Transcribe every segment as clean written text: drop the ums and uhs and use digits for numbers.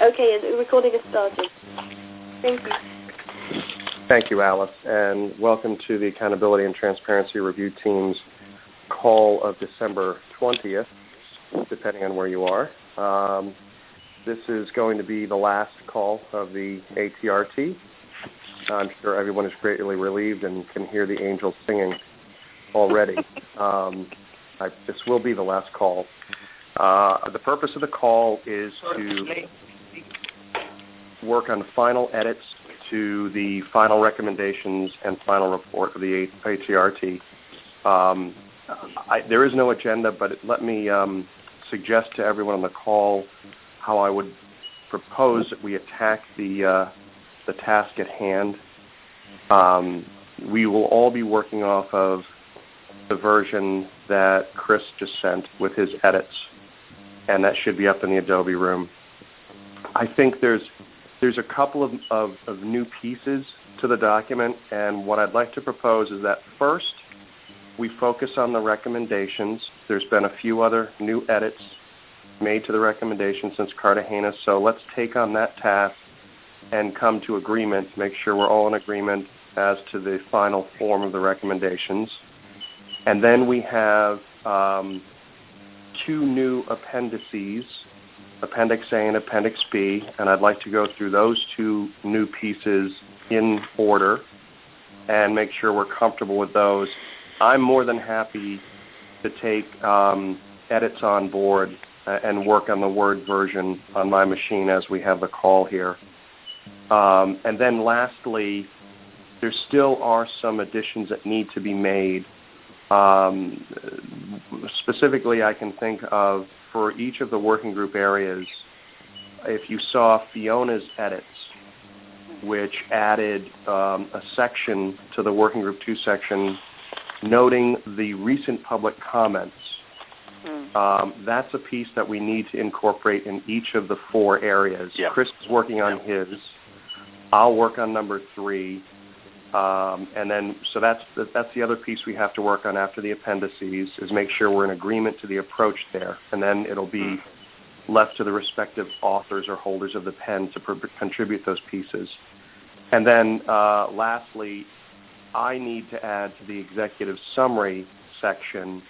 Okay, the recording has started. Thank you. Thank you, Alice, and welcome to the Accountability and Transparency Review Team's call of December 20th, depending on where you are. This is going to be the last call of the ATRT. I'm sure everyone is greatly relieved and can hear the angels singing already. This will be the last call. The purpose of the call is to work on final edits to the final recommendations and final report of the ATRT. There is no agenda, but let me suggest to everyone on the call how I would propose that we attack the task at hand. We will all be working off of the version that Chris just sent with his edits, and that should be up in the Adobe room. I think there's a couple of new pieces to the document, and what I'd like to propose is that first we focus on the recommendations. There's been a few other new edits made to the recommendations since Cartagena, so let's take on that task and come to agreement, make sure we're all in agreement as to the final form of the recommendations. And then we have two new appendices, Appendix A and Appendix B, and I'd like to go through those two new pieces in order and make sure we're comfortable with those. I'm more than happy to take edits on board and work on the Word version on my machine as we have the call here. And then lastly, there still are some additions that need to be made. Specifically, I can think of, for each of the working group areas, if you saw Fiona's edits, which added a section to the working group 2 section noting the recent public comments. That's a piece that we need to incorporate in each of the 4 areas. Yeah. Chris is working on his. I'll work on number 3. And then, so that's the other piece we have to work on after the appendices, is make sure we're in agreement to the approach there. And then it'll be left to the respective authors or holders of the pen to contribute those pieces. And then lastly, I need to add to the executive summary section,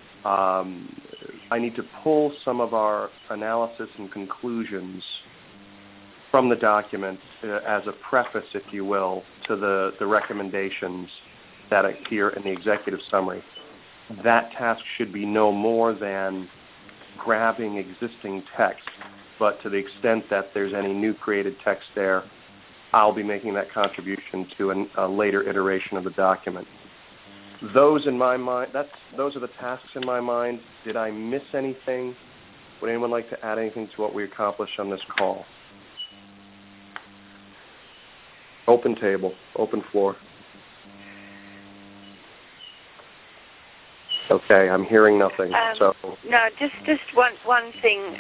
I need to pull some of our analysis and conclusions from the document as a preface, if you will, to the recommendations that appear in the executive summary. That task should be no more than grabbing existing text, but to the extent that there's any new created text there, I'll be making that contribution to a later iteration of the document. Those in my mind, those are the tasks in my mind. Did I miss anything? Would anyone like to add anything to what we accomplished on this call? Open table, open floor. Okay, I'm hearing nothing. No, just one thing.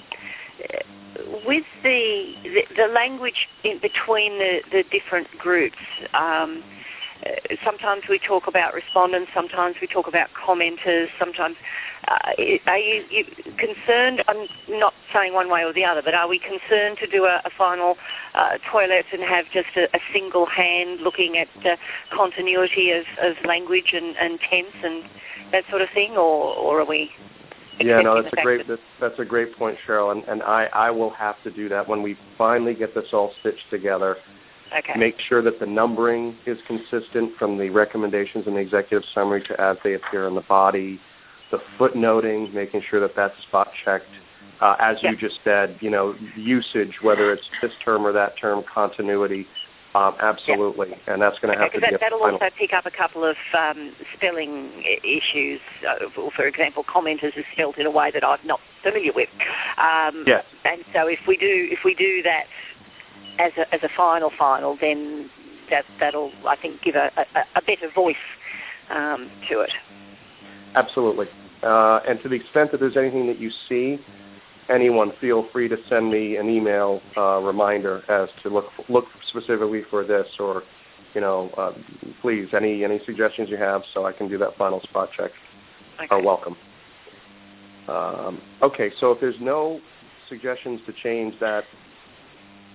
With the language in between the different groups, sometimes we talk about respondents, sometimes we talk about commenters, sometimes. Are you concerned? I'm not saying one way or the other, but are we concerned to do a final toilet and have just a single hand looking at continuity of language and tense and that sort of thing, or are we? Yeah, no, that's a great point, Cheryl, and I will have to do that when we finally get this all stitched together. Okay. Make sure that the numbering is consistent from the recommendations in the executive summary to as they appear in the body. The footnoting, making sure that that's spot checked. As you just said, usage, whether it's this term or that term, continuity, absolutely. And that's going to have to be that'll also pick up a couple of spelling issues. For example, commenters is spelled in a way that I'm not familiar with. Yes. And so if we do that as a final, then that'll, I think, give a better voice to it. Absolutely. And to the extent that there's anything that you see, anyone feel free to send me an email reminder as to look specifically for this, or please any suggestions you have so I can do that final spot check are welcome. Okay, so if there's no suggestions to change that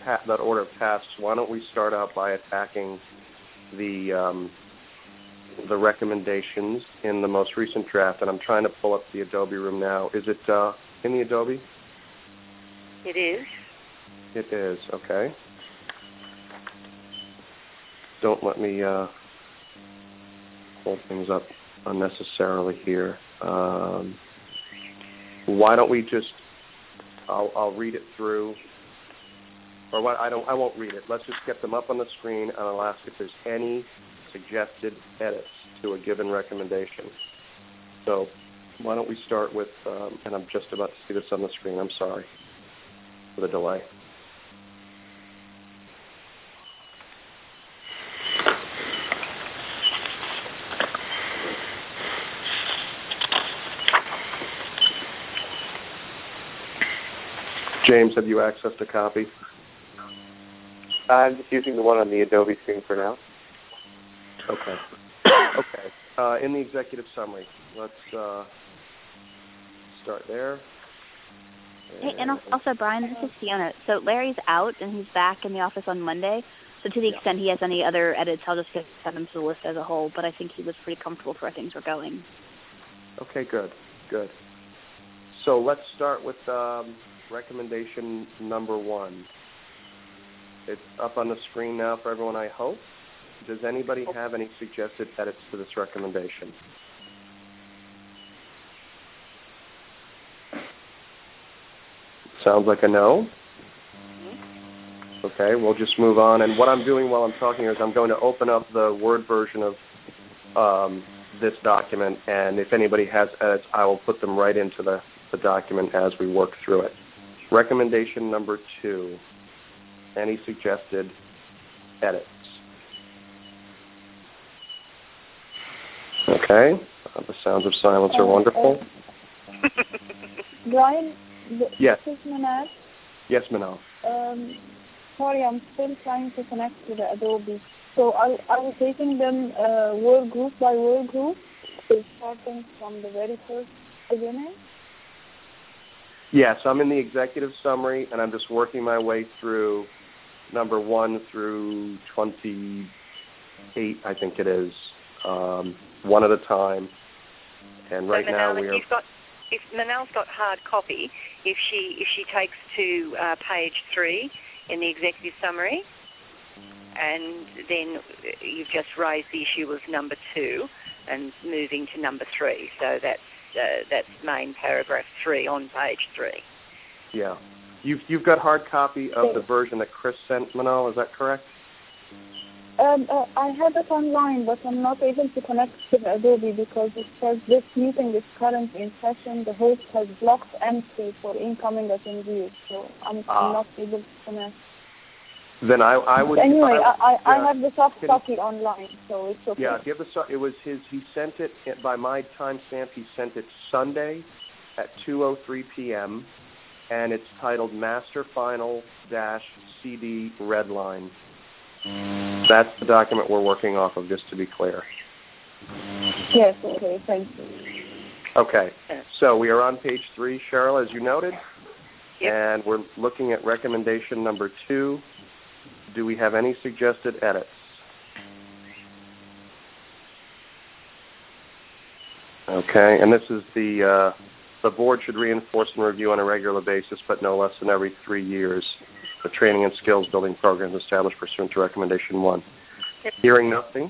that order of tasks, why don't we start out by attacking the recommendations in the most recent draft? And I'm trying to pull up the Adobe room now. Is it in the Adobe? It is. It is, okay. Don't let me hold things up unnecessarily here. Why don't we just, I'll read it through, or what? I won't read it. Let's just get them up on the screen, and I'll ask if there's any suggested edits to a given recommendation. So why don't we start with, and I'm just about to see this on the screen. I'm sorry for the delay. James, have you accessed a copy? I'm just using the one on the Adobe screen for now. Okay. Okay. In the executive summary, let's start there. Hey, and also, Brian, this is Fiona. So Larry's out, and he's back in the office on Monday. So to the extent he has any other edits, I'll just send them to the list as a whole. But I think he was pretty comfortable for where things were going. Okay, good. Good. So let's start with recommendation number 1. It's up on the screen now for everyone, I hope. Does anybody have any suggested edits to this recommendation? Sounds like a no. Okay, we'll just move on. And what I'm doing while I'm talking is I'm going to open up the Word version of this document, and if anybody has edits, I will put them right into the document as we work through it. Recommendation number 2. Any suggested edits? Okay. The sounds of silence are wonderful. Brian, yes. This is Manal. Yes, Manal. Sorry, I'm still trying to connect to the Adobe. So are we taking them word group by word group, starting from the very first beginning? Yes, I'm in the executive summary, and I'm just working my way through number 1 through 28, I think it is, one at a time. And right now we are. If Manal's got hard copy, if she takes to page 3 in the executive summary, and then you've just raised the issue of number 2 and moving to number 3. So that's main paragraph 3 on page 3. Yeah. You've got hard copy of the version that Chris sent, Manal, is that correct? I have it online, but I'm not able to connect to the Adobe because it says this meeting is currently in session. The host has blocked entry for incoming attendees, so I'm not able to connect. Then I would. Anyway, I have the soft copy online, so it's okay. Yeah, it was his. He sent it by my timestamp. He sent it Sunday at 2:03 p.m. and it's titled Master Final CD Redline. That's the document we're working off of, just to be clear. Yes. Okay. Thank you. Okay. So we are on page 3, Cheryl, as you noted, and we're looking at recommendation number 2. Do we have any suggested edits? Okay, and this is the board should reinforce and review on a regular basis, but no less than every 3 years, the training and skills building programs established pursuant to recommendation 1. Hearing nothing.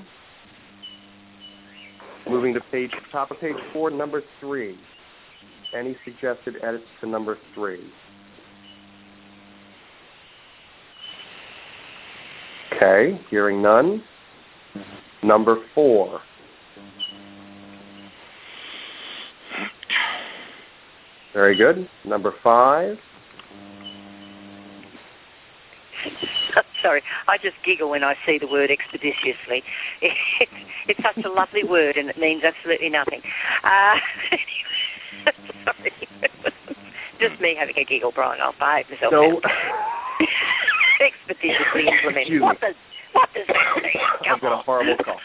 Moving to top of page 4, number 3. Any suggested edits to number 3? Okay, hearing none. Number 4. Very good. Number 5. Sorry, I just giggle when I see the word expeditiously. It's such a lovely word and it means absolutely nothing. Sorry. Just me having a giggle, Brian. I'll behave myself. No. Expeditiously implemented. What does that mean? I've got a horrible cough.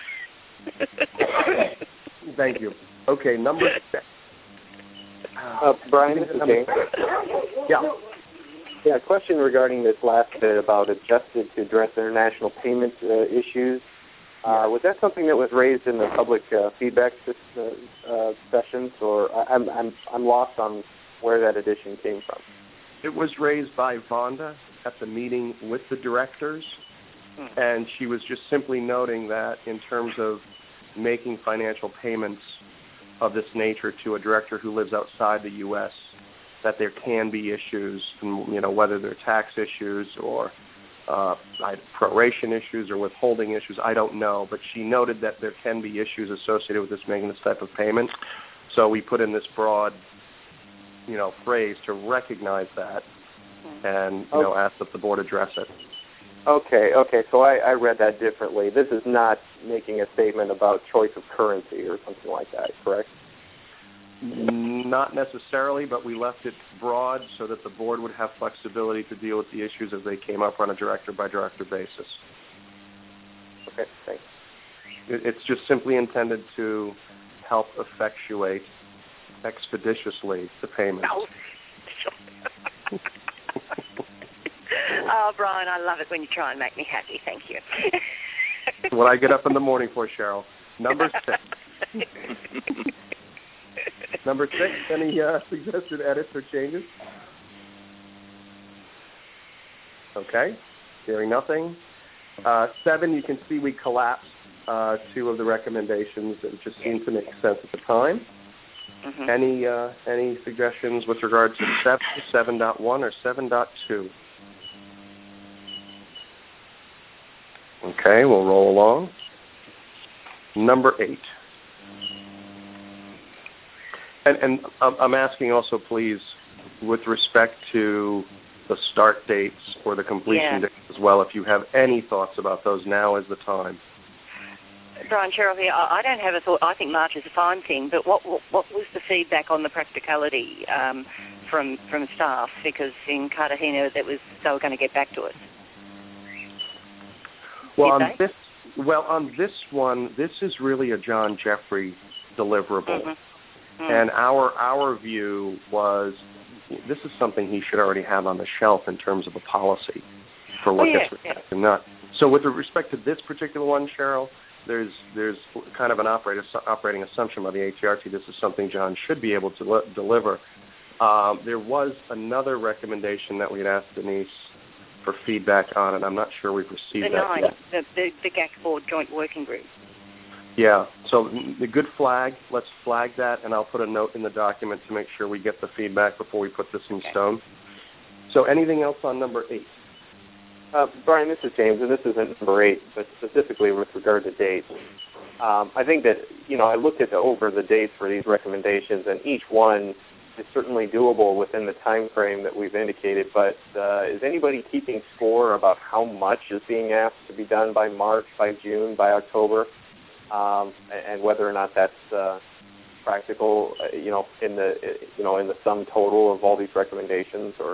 Thank you. Okay, number 6. Brian, this is James. Yeah. Yeah, a question regarding this last bit about adjusted to address international payment issues. Was that something that was raised in the public feedback sessions, or I'm lost on where that addition came from? It was raised by Vonda at the meeting with the directors, and she was just simply noting that in terms of making financial payments of this nature to a director who lives outside the U.S., that there can be issues, whether they're tax issues or proration issues or withholding issues, I don't know. But she noted that there can be issues associated with this making this type of payment. So we put in this broad, phrase to recognize that and, ask that the board address it. Okay. So I read that differently. This is not making a statement about choice of currency or something like that, correct? Not necessarily, but we left it broad so that the board would have flexibility to deal with the issues as they came up on a director-by-director basis. Okay, thanks. It's just simply intended to help effectuate expeditiously the payments. Oh, Brian, I love it when you try and make me happy. Thank you. What I get up in the morning for, Cheryl. Number 6. Number 6, any suggested edits or changes? Okay, hearing nothing. 7, you can see we collapsed 2 of the recommendations that just seemed to make sense at the time. Mm-hmm. Any suggestions with regard to 7, 7.1, or 7.2? Okay, we'll roll along. Number 8. And I'm asking also, please, with respect to the start dates or the completion dates as well, if you have any thoughts about those, now is the time. Brian, Cheryl here. I don't have a thought. I think March is a fine thing, but what was the feedback on the practicality from staff? Because in Cartagena, they were going to get back to us. Well, on this one, this is really a John Jeffrey deliverable. Mm-hmm. And our view was this is something he should already have on the shelf in terms of a policy for what gets respected and not. So with respect to this particular one, Cheryl, there's kind of an operating assumption by the ATRT. This is something John should be able to deliver. There was another recommendation that we had asked Denise for feedback on, and I'm not sure we've received that yet. The GAC Board Joint Working Group. Yeah, so the good flag, let's flag that, and I'll put a note in the document to make sure we get the feedback before we put this in stone. So anything else on number 8? Brian, this is James, and this isn't number 8, but specifically with regard to dates. I think that, I looked over the dates for these recommendations, and each one is certainly doable within the time frame that we've indicated, but is anybody keeping score about how much is being asked to be done by March, by June, by October? And whether or not that's practical, in the sum total of all these recommendations, or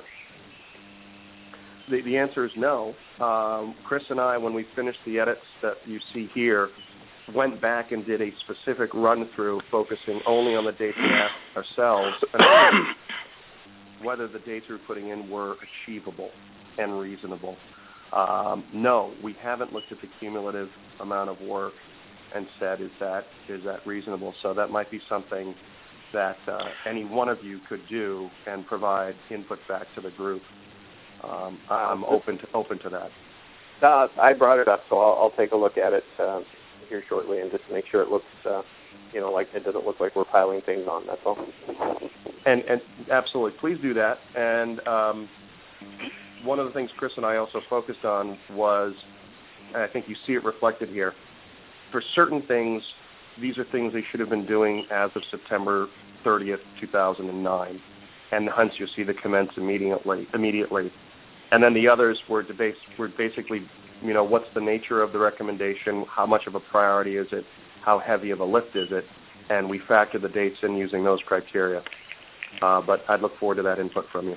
the answer is no. Chris and I, when we finished the edits that you see here, went back and did a specific run through, focusing only on the dates we asked ourselves, and whether the dates we were putting in were achievable and reasonable. No, we haven't looked at the cumulative amount of work and said, is that reasonable? So that might be something that any one of you could do and provide input back to the group. I'm open to that. I brought it up, so I'll take a look at it here shortly and just make sure it looks, like it doesn't look like we're piling things on. That's all. And absolutely, please do that. And one of the things Chris and I also focused on was, and I think you see it reflected here, for certain things, these are things they should have been doing as of September 30th, 2009, and hence you'll see the commence immediately. And then the others were basically, what's the nature of the recommendation, how much of a priority is it, how heavy of a lift is it, and we factor the dates in using those criteria. But I'd look forward to that input from you.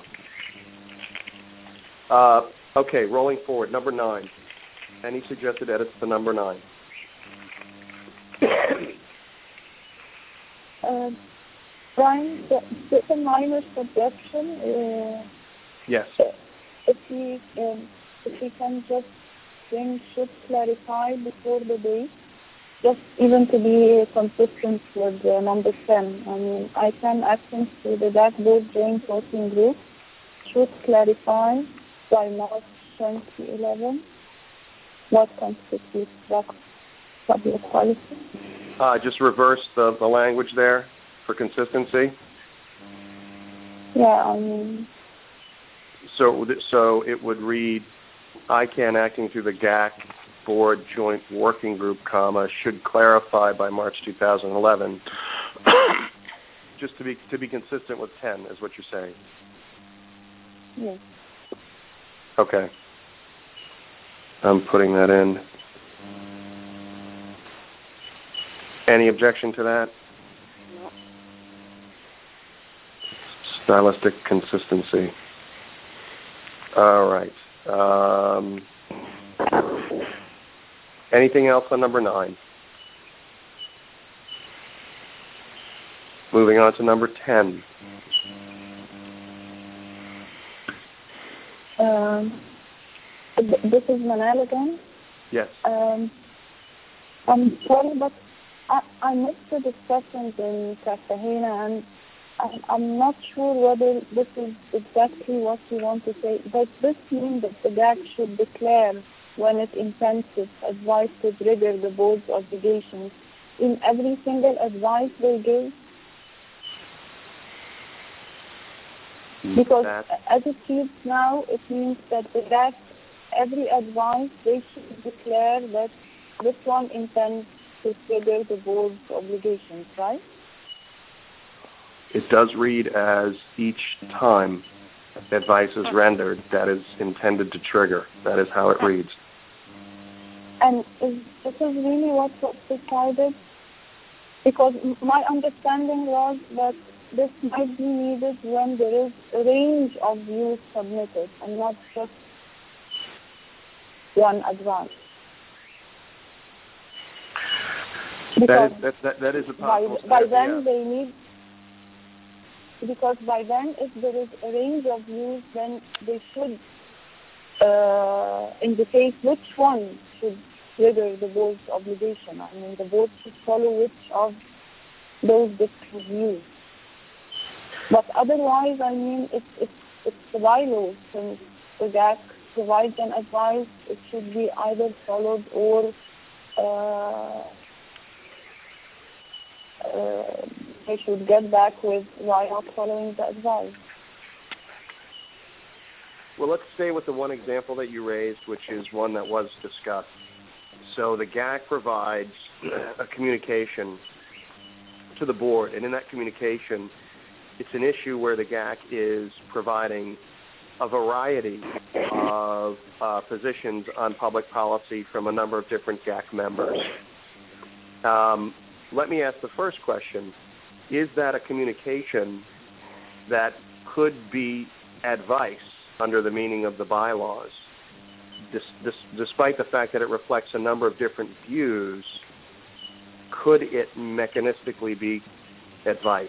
Okay, rolling forward, number 9. Any suggested edits to number 9? Brian, just a minor suggestion. Yes. if he can just should clarify before the date, just even to be consistent with number 10. I mean, I can access to the dashboard joint working group should clarify by March 2011 what constitutes public policy. Just reverse the language there for consistency. Yeah, I mean. So it would read, ICANN acting through the GAC Board Joint Working Group, should clarify by March 2011. Just to be consistent with 10 is what you're saying. Yes. Okay. I'm putting that in. Any objection to that? No. Stylistic consistency. All right. Anything else on number 9? Moving on to number 10. This is Manal again. Yes. I'm sorry, but I missed the discussions in Cartagena, and I'm not sure whether this is exactly what you want to say. Does this mean that the GAC should declare when it intends its advice to trigger the board's obligations in every single advice they give? Because as it seems now, it means that the GAC, every advice, they should declare that this one intends to trigger the board's obligations, right? It does read as each time advice is rendered that is intended to trigger. That is how it reads. And this is really what was decided? Because my understanding was that this might be needed when there is a range of views submitted and not just one advice. Because that is a possible by then they need, because by then if there is a range of views, then they should indicate which one should trigger the board's obligation. I mean, the board should follow which of those different views. But otherwise, I mean, it's the bylaws. Since the GAC provides an advice, it should be either followed or they should get back with why not following the advice. Well, let's stay with the one example that you raised, which is one that was discussed. So the GAC provides a communication to the board, and in that communication, it's an issue where the GAC is providing a variety of positions on public policy from a number of different GAC members. Let me ask the first question. Is that a communication that could be advice under the meaning of the bylaws, despite the fact that it reflects a number of different views? Could it mechanistically be advice?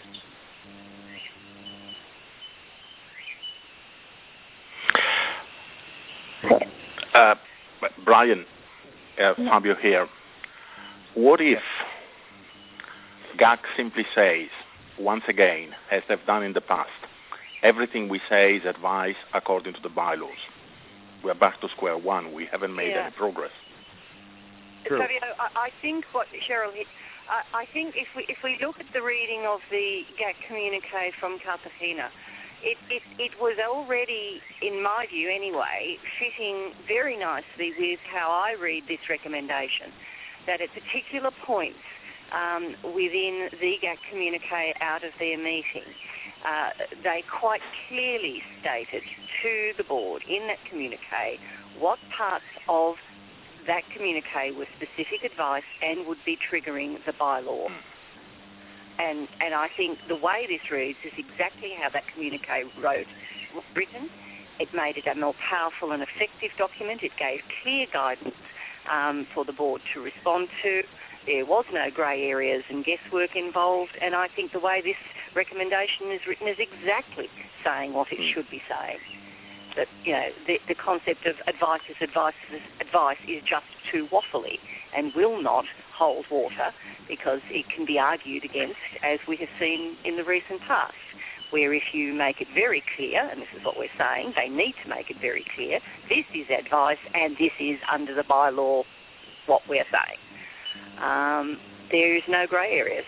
Brian, Fabio here. What if GAC simply says, once again, as they've done in the past, everything we say is advice according to the bylaws? We're back to square one. We haven't made any progress. True. Fabio, I think what Cheryl hit, I think if we look at the reading of the GAC communique from Cartagena, it was already, in my view anyway, fitting very nicely with how I read this recommendation, that at particular points within the GAC communique out of their meeting, they quite clearly stated to the board in that communique what parts of that communique were specific advice and would be triggering the bylaw. And I think the way this reads is exactly how that communique written. It made it a more powerful and effective document. It gave clear guidance for the board to respond to. There was no grey areas and guesswork involved, and I think the way this recommendation is written is exactly saying what it should be saying. that the concept of advice is just too waffly and will not hold water, because it can be argued against, as we have seen in the recent past, where if you make it very clear, and this is what we're saying, they need to make it very clear, this is advice and this is under the bylaw what we're saying. There is no grey areas.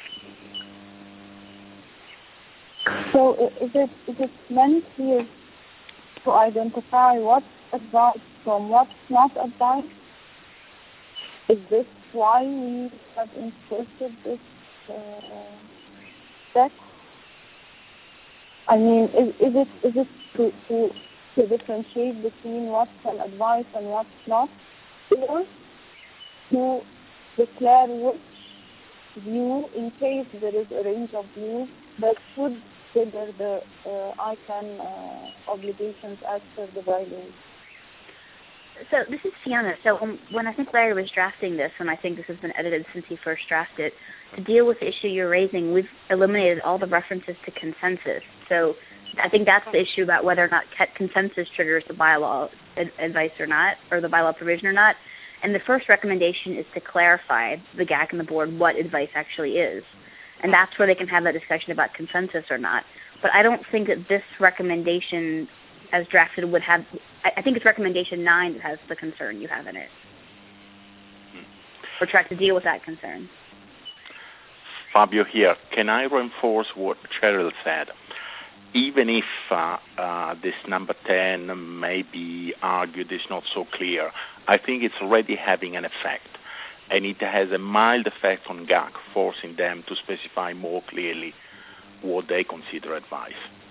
So is it meant here to identify what's advice from what's not advice? Is this why we have inserted this text? I mean, is it to differentiate between what's an advice and what's not, or to declare which view, in case there is a range of views, that should trigger the ICANN obligations as per the bylaws? So this is Fiona. So when I think Larry was drafting this, and I think this has been edited since he first drafted, to deal with the issue you're raising, we've eliminated all the references to consensus. So I think that's the issue about whether or not consensus triggers the bylaw advice or not, or the bylaw provision or not. And the first recommendation is to clarify the GAC and the board what advice actually is. And that's where they can have that discussion about consensus or not. But I don't think that this recommendation as drafted would have, I think it's recommendation 9 that has the concern you have in it. Or try to deal with that concern. Fabio here. Can I reinforce what Cheryl said? Even if this number 10 may be argued is not so clear, I think it's already having an effect. And it has a mild effect on GAC, forcing them to specify more clearly what they consider advice.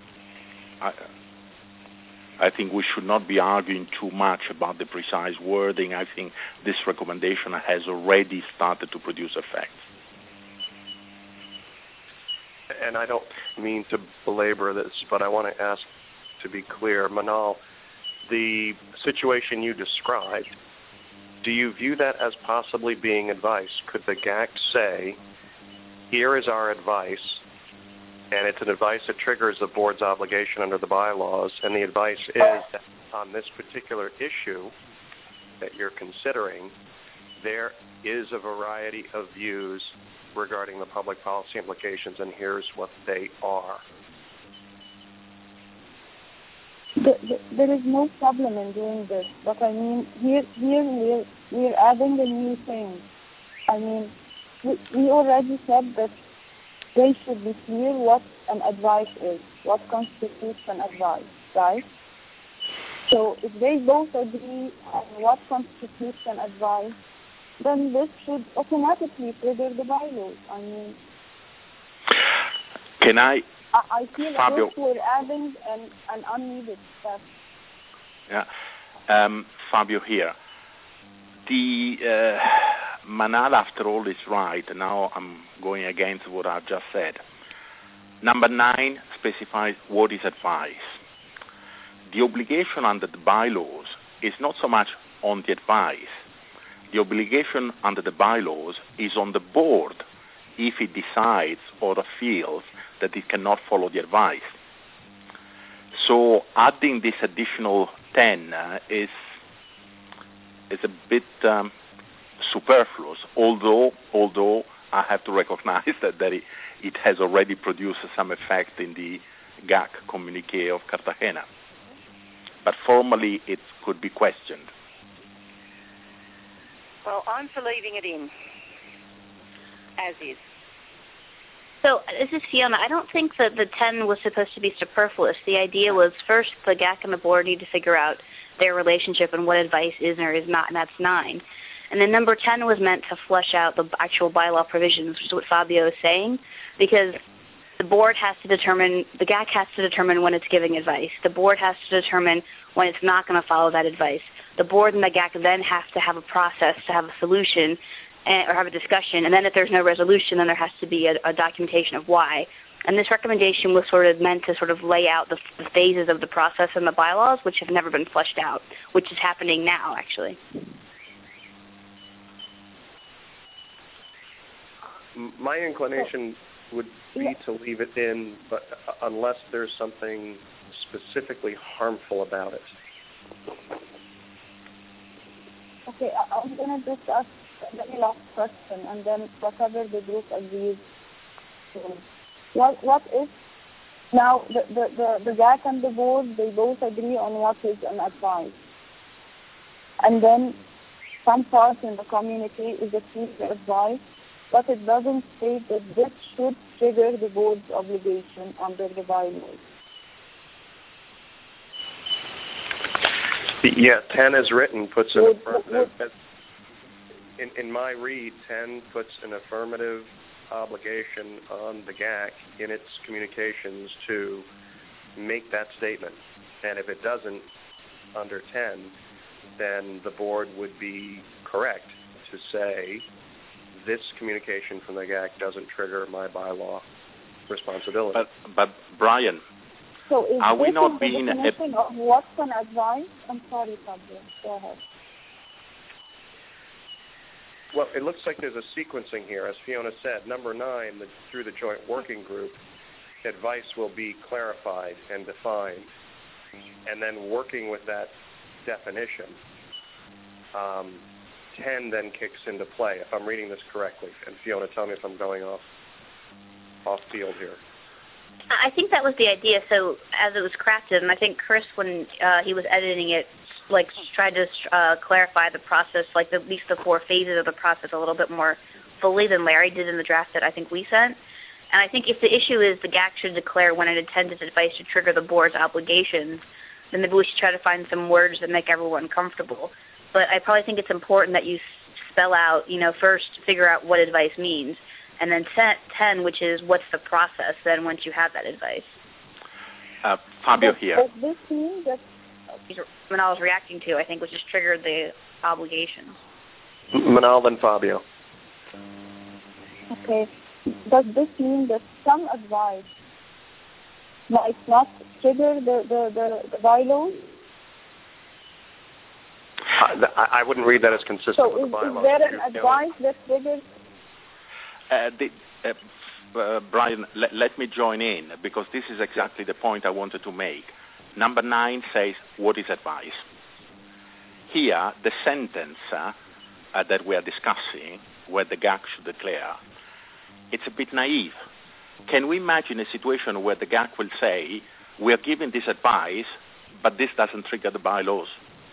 I think we should not be arguing too much about the precise wording. I think this recommendation has already started to produce effects. And I don't mean to belabor this, but I want to ask to be clear. Manal, the situation you described, do you view that as possibly being advice? Could the GAC say, here is our advice, and it's an advice that triggers the board's obligation under the bylaws, and the advice is that on this particular issue that you're considering, there is a variety of views regarding the public policy implications, and here's what they are? There is no problem in doing this, but I mean, here we're adding a new thing. I mean, we already said that they should be clear what an advice is, what constitutes an advice, right? So if they both agree on what constitutes an advice, then this should automatically trigger the bylaws. I mean, can I feel Fabio, that we're adding an unneeded step. Yeah, Fabio here. The Manal, after all, is right. Now I'm going against what I've just said. Number 9 specifies what is advice. The obligation under the bylaws is not so much on the advice. The obligation under the bylaws is on the board if it decides or feels that it cannot follow the advice. So adding this additional 10 is a bit superfluous, although I have to recognize that it has already produced some effect in the GAC communique of Cartagena. But formally it could be questioned. Well, I'm for leaving it in, as is. So this is Fiona. I don't think that the 10 was supposed to be superfluous. The idea was first the GAC and the board need to figure out their relationship and what advice is or is not, and that's 9. And then number 10 was meant to flesh out the actual bylaw provisions, which is what Fabio is saying, because the board has to determine, the GAC has to determine when it's giving advice. The board has to determine when it's not going to follow that advice. The board and the GAC then have to have a process to have a solution or have a discussion, and then if there's no resolution, then there has to be a documentation of why. And this recommendation was sort of meant to sort of lay out the phases of the process in the bylaws, which have never been fleshed out, which is happening now, actually. My inclination would be to leave it in, but unless there's something specifically harmful about it. Okay, I'm going to just ask a very last question, and then whatever the group agrees to. What if now the GAC and the board, they both agree on what is an advice, and then some part in the communique is a future advice, but it doesn't state that this should trigger the board's obligation under the bylaws. Yeah, 10 as written puts an affirmative. In my read, 10 puts an affirmative obligation on the GAC in its communications to make that statement. And if it doesn't, under 10, then the board would be correct to say this communication from the GAC doesn't trigger my bylaw responsibility. But Brian, so is are we this not the being definition of what's an advice? I'm sorry, Fabio. Go ahead. Well, it looks like there's a sequencing here. As Fiona said, number 9, through the joint working group, advice will be clarified and defined. And then working with that definition, 10 then kicks into play, if I'm reading this correctly. And Fiona, tell me if I'm going off field here. I think that was the idea. So as it was crafted, and I think Chris, when he was editing it, like tried to clarify the process, like at least the 4 phases of the process a little bit more fully than Larry did in the draft that I think we sent. And I think if the issue is the GAC should declare when it intends its advice to trigger the board's obligations, then maybe we should try to find some words that make everyone comfortable. But I probably think it's important that you spell out, first figure out what advice means, and then 10, which is what's the process then once you have that advice. Fabio here. Does this mean that Manal was reacting to, I think, was just triggered the obligation. Manal, then Fabio. Okay. Does this mean that some advice might not trigger the bylaws? I wouldn't read that as consistent with the bylaws. So is there an advice that triggers? Brian, let me join in, because this is exactly the point I wanted to make. Number 9 says, what is advice? Here, the sentence that we are discussing, where the GAC should declare, it's a bit naive. Can we imagine a situation where the GAC will say, we are giving this advice, but this doesn't trigger the bylaws?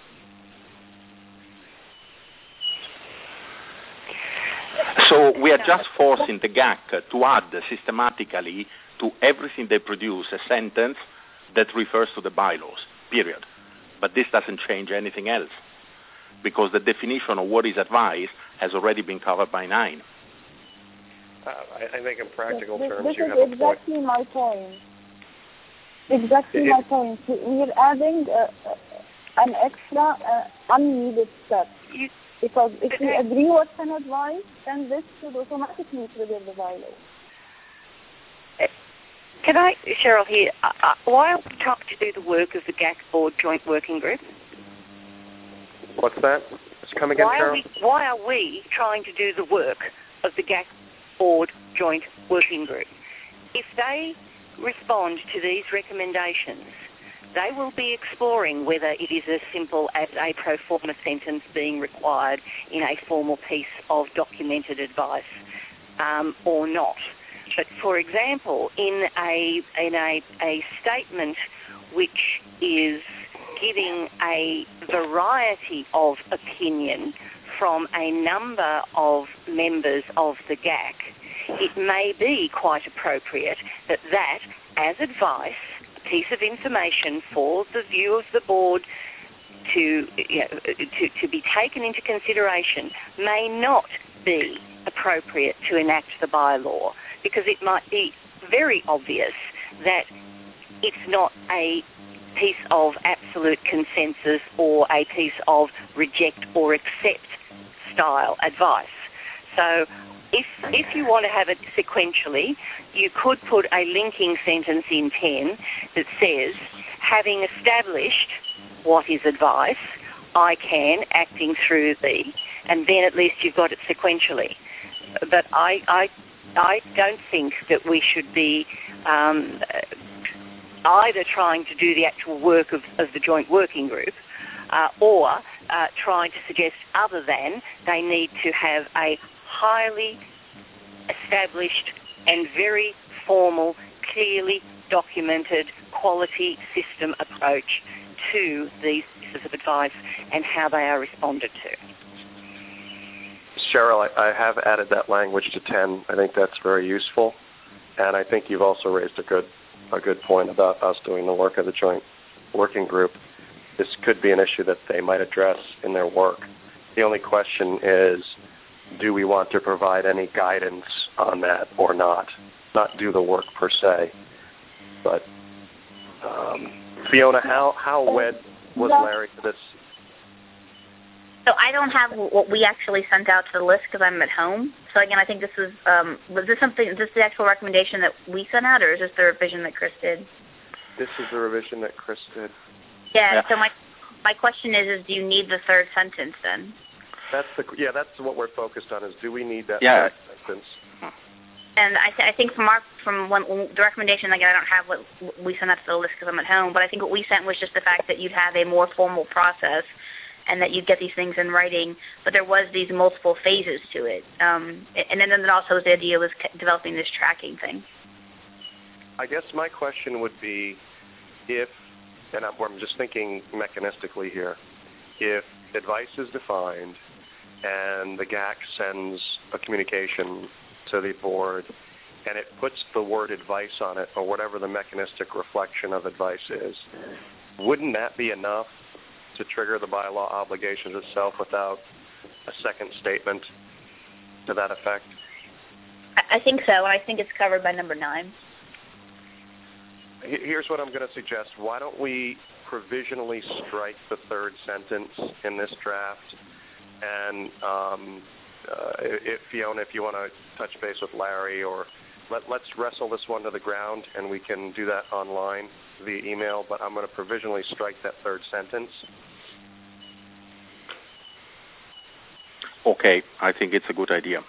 So we are just forcing the GAC to add systematically to everything they produce a sentence that refers to the bylaws, period. But this doesn't change anything else, because the definition of what is advice has already been covered by 9. I think in practical terms this you is have a point. exactly my point. Exactly my point. We're adding an extra unneeded step. Because if we agree what's an advice, then this should automatically trigger the bylaw. Can I, Cheryl here, why are we trying to do the work of the GAC Board Joint Working Group? What's that? Let's come again, Cheryl. Why are we trying to do the work of the GAC Board Joint Working Group? If they respond to these recommendations, they will be exploring whether it is as simple as a pro forma sentence being required in a formal piece of documented advice or not. But, for example, in a statement which is giving a variety of opinion from a number of members of the GAC, it may be quite appropriate that as advice, a piece of information for the view of the board to be taken into consideration, may not be appropriate to enact the bylaw, because it might be very obvious that it's not a piece of absolute consensus or a piece of reject or accept style advice. So if you want to have it sequentially, you could put a linking sentence in 10 that says, having established what is advice, I can, acting through thee, and then at least you've got it sequentially. But I don't think that we should be either trying to do the actual work of the joint working group or trying to suggest other than they need to have a highly established and very formal, clearly documented quality system approach to these pieces of advice and how they are responded to. Cheryl, I have added that language to 10. I think that's very useful, and I think you've also raised a good point about us doing the work of the joint working group. This could be an issue that they might address in their work. The only question is, do we want to provide any guidance on that or not? Not do the work per se. But, Fiona, how wed was Larry to this? So I don't have what we actually sent out to the list because I'm at home. So again, I think this was this the actual recommendation that we sent out, or is this the revision that Chris did? This is the revision that Chris did. Yeah. So my question is do you need the third sentence then? That's what we're focused on. Is do we need that third sentence? And I think from the recommendation, again, I don't have what we sent out to the list because I'm at home, but I think what we sent was just the fact that you'd have a more formal process and that you'd get these things in writing, but there was these multiple phases to it. And then also the idea was developing this tracking thing. I guess my question would be if, and I'm just thinking mechanistically here, if advice is defined and the GAC sends a communication to the board and it puts the word advice on it or whatever the mechanistic reflection of advice is, wouldn't that be enough to trigger the bylaw obligations itself without a second statement to that effect? I think so, and I think it's covered by number 9. Here's what I'm going to suggest. Why don't we provisionally strike the third sentence in this draft? And if Fiona, if you want to touch base with Larry, or let's wrestle this one to the ground, and we can do that online via email. But I'm going to provisionally strike that third sentence. Okay, I think it's a good idea.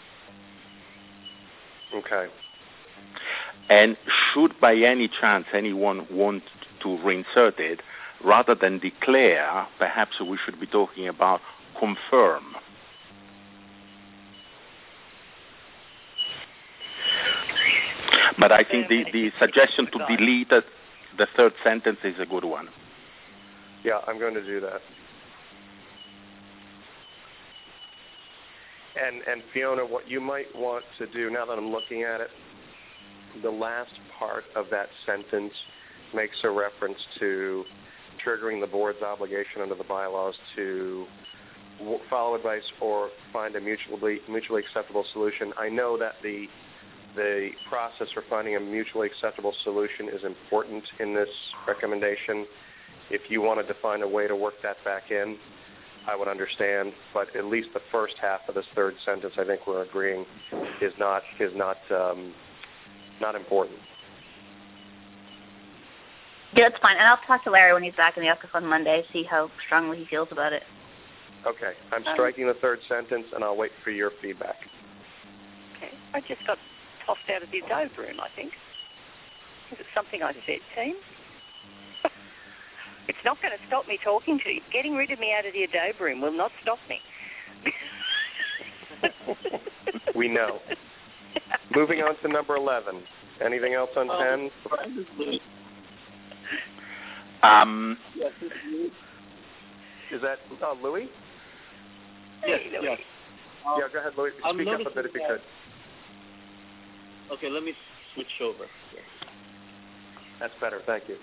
Okay. And should by any chance anyone want to reinsert it, rather than declare, perhaps we should be talking about confirm. But I think the suggestion to delete the third sentence is a good one. Yeah, I'm going to do that. And Fiona, what you might want to do, now that I'm looking at it, the last part of that sentence makes a reference to triggering the board's obligation under the bylaws to follow advice or find a mutually acceptable solution. I know that the process for finding a mutually acceptable solution is important in this recommendation. If you wanted to find a way to work that back in, I would understand, but at least the first half of this third sentence, I think we're agreeing, is not important. Yeah, that's fine. And I'll talk to Larry when he's back in the office on Monday, see how strongly he feels about it. Okay. I'm striking the third sentence, and I'll wait for your feedback. Okay. I just got tossed out of the Adobe room, I think. Is it something I said, team? It's not going to stop me talking to you. Getting rid of me out of the Adobe room will not stop me. We know. Moving on to number 11. Anything else on 10? Yes, this is Louis. Is that Louis? Yes, yes. Yeah, go ahead, Louis. Speak up a bit if you could. Okay, let me switch over. That's better. Thank you.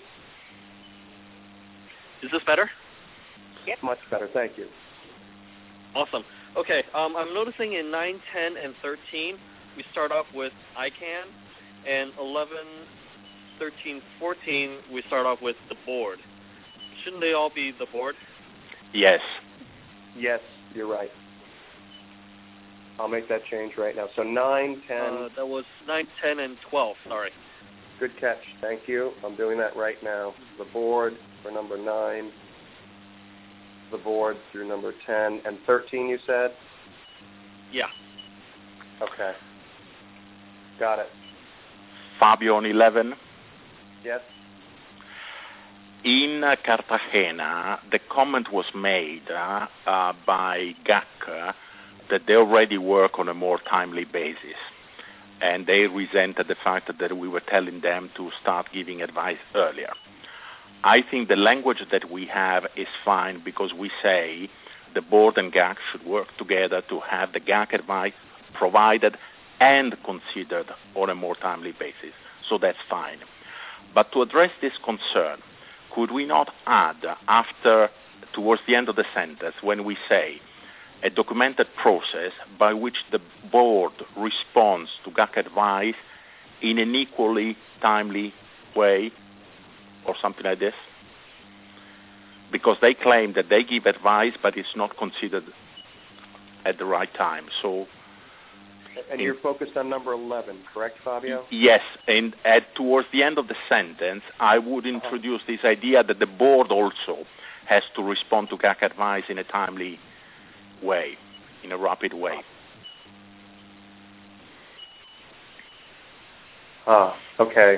Is this better? Yep. Much better. Thank you. Awesome. Okay, I'm noticing in 9, 10, and 13, we start off with ICANN, and 11, 13, 14, we start off with the board. Shouldn't they all be the board? Yes. Yes, you're right. I'll make that change right now. So 9, 10... that was 9, 10, and 12, sorry. Good catch. Thank you. I'm doing that right now. The board for number 9, the board through number 10, and 13 you said? Yeah. Okay. Got it. Fabio on 11? Yes. in Cartagena, the comment was made by GAC that they already work on a more timely basis. And they resented the fact that we were telling them to start giving advice earlier. I think the language that we have is fine because we say the board and GAC should work together to have the GAC advice provided and considered on a more timely basis. So that's fine. But to address this concern, could we not add towards the end of the sentence, when we say a documented process by which the board responds to GAC advice in an equally timely way, or something like this? Because they claim that they give advice, but it's not considered at the right time. So, and you're focused on number 11, correct, Fabio? Yes, and towards the end of the sentence, I would introduce this idea that the board also has to respond to GAC advice in a timely way, in a rapid way. Okay.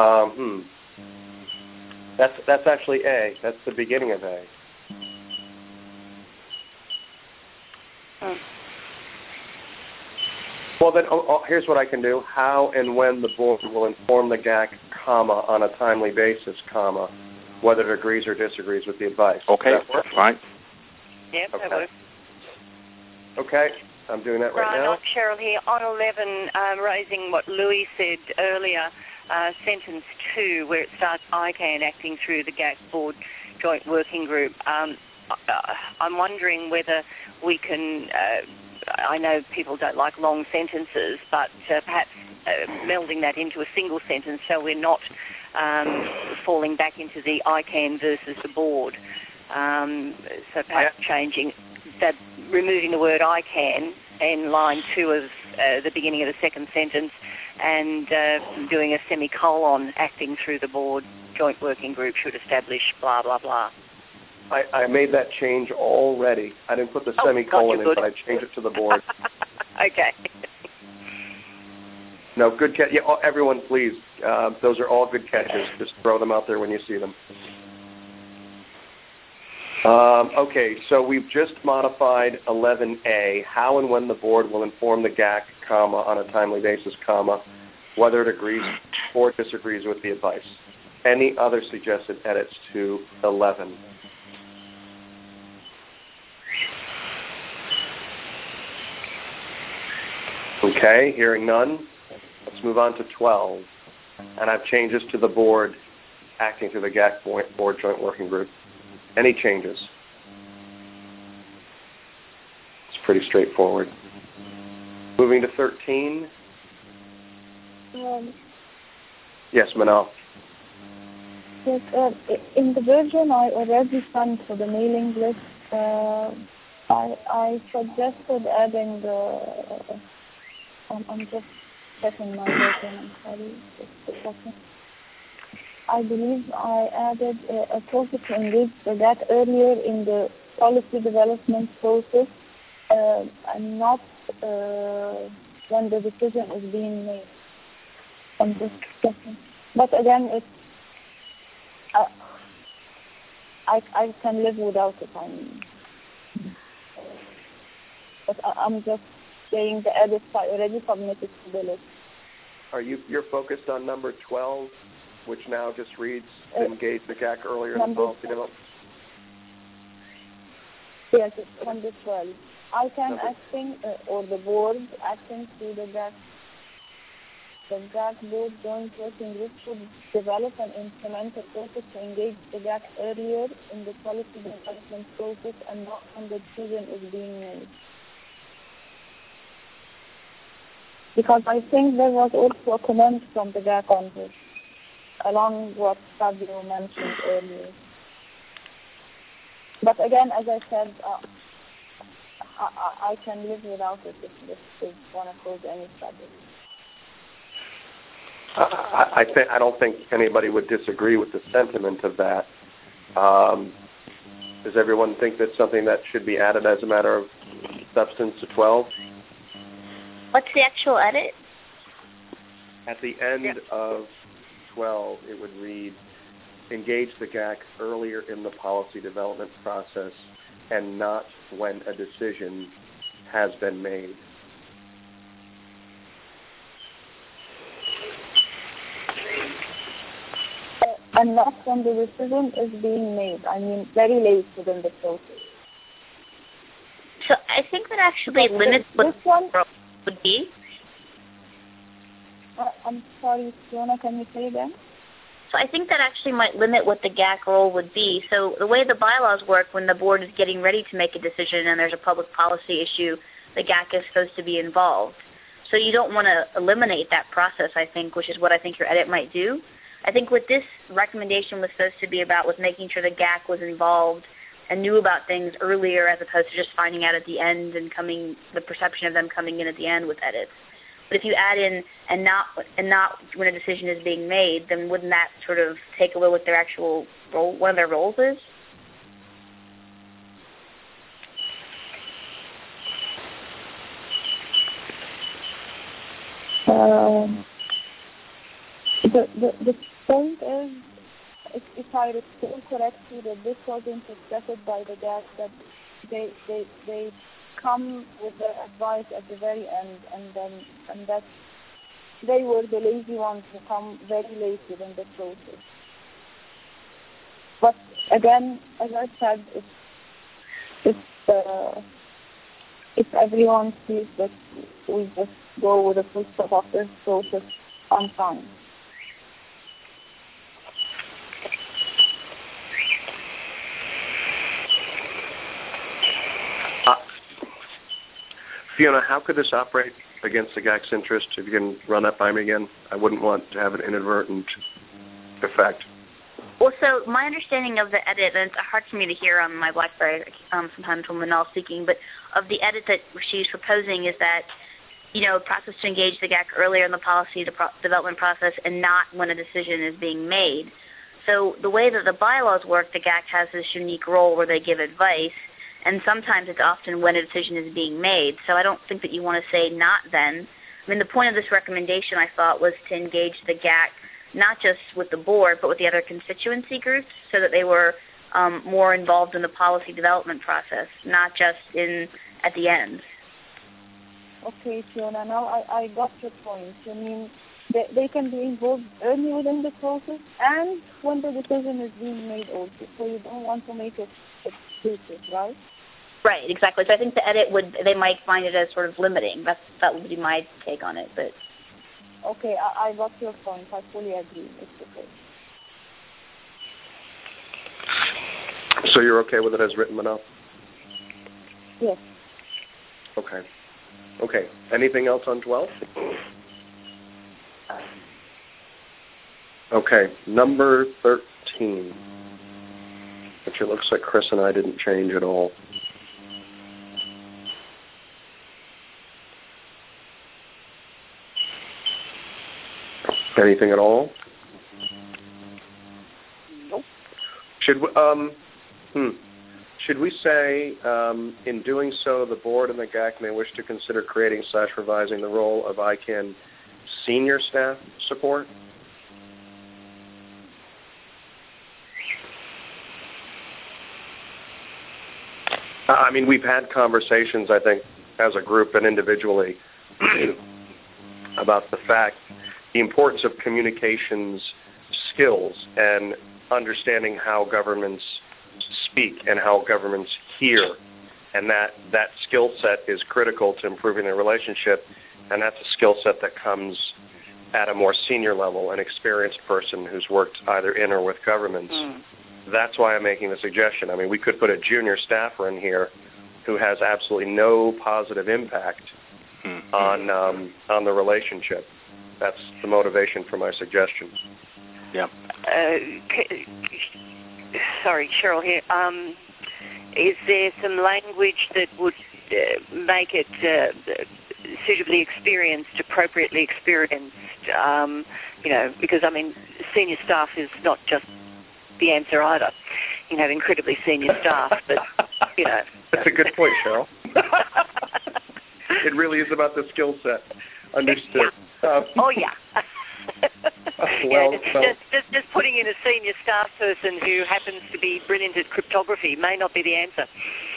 That's actually A. That's the beginning of A. Well, then, here's what I can do. How and when the board will inform the GAC, comma, on a timely basis, comma, whether it agrees or disagrees with the advice. Okay, Does that work? Fine. Yep, Okay. that works. Okay, I'm doing that right Brian, now. I'm Cheryl here. On 11, raising what Louis said earlier, sentence 2, where it starts ICANN acting through the GAC board joint working group. I'm wondering whether we can, I know people don't like long sentences, but perhaps melding that into a single sentence so we're not falling back into the ICANN versus the board. So perhaps changing that, removing the word ICANN in line 2 of the beginning of the second sentence and doing a semicolon, acting through the board joint working group should establish blah, blah, blah. I made that change already. I didn't put the semicolon in, but I changed it to the board. Okay. No, good catch. Yeah, everyone, please. Those are all good catches. Just throw them out there when you see them. Okay, so we've just modified 11A, how and when the board will inform the GAC, comma, on a timely basis, comma, whether it agrees or disagrees with the advice. Any other suggested edits to 11? Okay, hearing none. Let's move on to 12. And I've changes to the board acting through the GAC board joint working group. Any changes? It's pretty straightforward. Moving to 13. Yes, Manal. Yes, in the version I already sent for the mailing list, I suggested adding the... I'm just checking my version, I'm sorry, just a second. I believe I added a process to engage the GAC earlier in the policy development process and not when the decision is being made. I'm just checking. But again, it's I can live without it. But I'm just saying the edits I already submitted to the list. You're focused on number 12, which now just reads engage the GAC earlier in the policy development? Yes, it's number 12. ICANN acting or the board acting through the GAC. The GAC board joint working group should develop and implement a process to engage the GAC earlier in the policy development process and not when the decision is being made. Because I think there was also a comment from the GAC on this, along what Fabio mentioned earlier. But again, as I said, I can live without it if this is going to cause any trouble. I don't think anybody would disagree with the sentiment of that. Does everyone think that's something that should be added as a matter of substance to 12? What's the actual edit? At the end of 12, it would read, engage the GAC earlier in the policy development process and not when a decision has been made. And not when the decision is being made. I mean, very late within the process. So I think that actually limits what this one would be. I'm sorry, Fiona, can you say again? So I think that actually might limit what the GAC role would be. So the way the bylaws work, when the board is getting ready to make a decision and there's a public policy issue, the GAC is supposed to be involved. So you don't want to eliminate that process, I think, which is what I think your edit might do. I think what this recommendation was supposed to be about was making sure the GAC was involved and knew about things earlier as opposed to just finding out at the end and the perception of them coming in at the end with edits. But if you add in and not when a decision is being made, then wouldn't that sort of take away what their actual role, one of their roles is? The point is, if I recall correctly, that this was interpreted by the GAC that they come with their advice at the very end, and that they were the lazy ones who come very late within the process. But again, as I said, if everyone sees that we just go with the full step of this process, I'm fine. Fiona, how could this operate against the GAC's interest? If you can run that by me again, I wouldn't want to have an inadvertent effect. Well, so my understanding of the edit, and it's hard for me to hear on my BlackBerry sometimes when Manal's speaking, but of the edit that she's proposing is that, process to engage the GAC earlier in the policy development process and not when a decision is being made. So the way that the bylaws work, the GAC has this unique role where they give advice, and sometimes it's often when a decision is being made. So I don't think that you want to say not then. I mean, the point of this recommendation, I thought, was to engage the GAC not just with the board, but with the other constituency groups so that they were more involved in the policy development process, not just at the end. Okay, Fiona, now I got your point. I mean, they can be involved early within the process and when the decision is being made also. So you don't want to make it exclusive, right? Right, exactly. So I think the edit they might find it as sort of limiting. That would be my take on it. But okay, I got your point. I fully agree. It's okay. So you're okay with it as written, Manal? Yes. Okay. Anything else on 12? Okay, number 13, which it looks like Chris and I didn't change at all. Anything at all? Nope. Should we say, in doing so, the board and the GAC may wish to consider creating / revising the role of ICANN senior staff support? I mean, we've had conversations, I think, as a group and individually about the importance of communications skills and understanding how governments speak and how governments hear, and that skill set is critical to improving their relationship, and that's a skill set that comes at a more senior level, an experienced person who's worked either in or with governments. That's why I'm making the suggestion. I mean, we could put a junior staffer in here who has absolutely no positive impact on the relationship. That's the motivation for my suggestion. Yeah. Sorry, Cheryl here. Is there some language that would make it suitably experienced, appropriately experienced? Because, I mean, senior staff is not just the answer either. You have incredibly senior staff, but, That's a good point, Cheryl. It really is about the skill set. Understood. Yeah. Oh, yeah. Just putting in a senior staff person who happens to be brilliant at cryptography may not be the answer.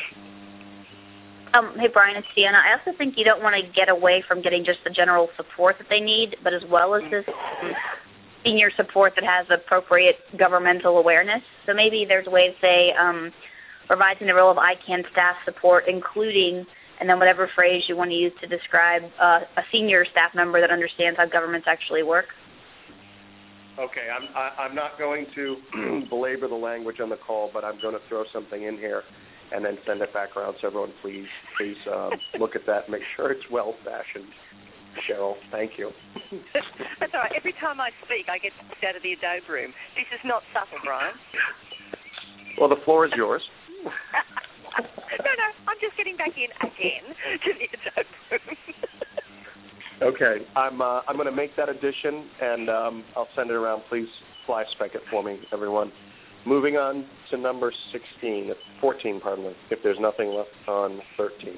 Hey, Brian, it's Fiona. I also think you don't want to get away from getting just the general support that they need, but as well as this senior support that has appropriate governmental awareness. So maybe there's a way to say revising the role of ICANN staff support, including, and then whatever phrase you want to use to describe a senior staff member that understands how governments actually work. Okay, I'm not going to belabor the language on the call, but I'm going to throw something in here and then send it back around. So everyone, please look at that and make sure it's well-fashioned. Cheryl, thank you. That's all right. Every time I speak, I get kicked out of the Adobe room. This is not subtle, Brian. Well, the floor is yours. No, I'm just getting back in again to the Adobe room. Okay, I'm going to make that addition, and I'll send it around. Please fly spec it for me, everyone. Moving on to number 14, if there's nothing left on 13.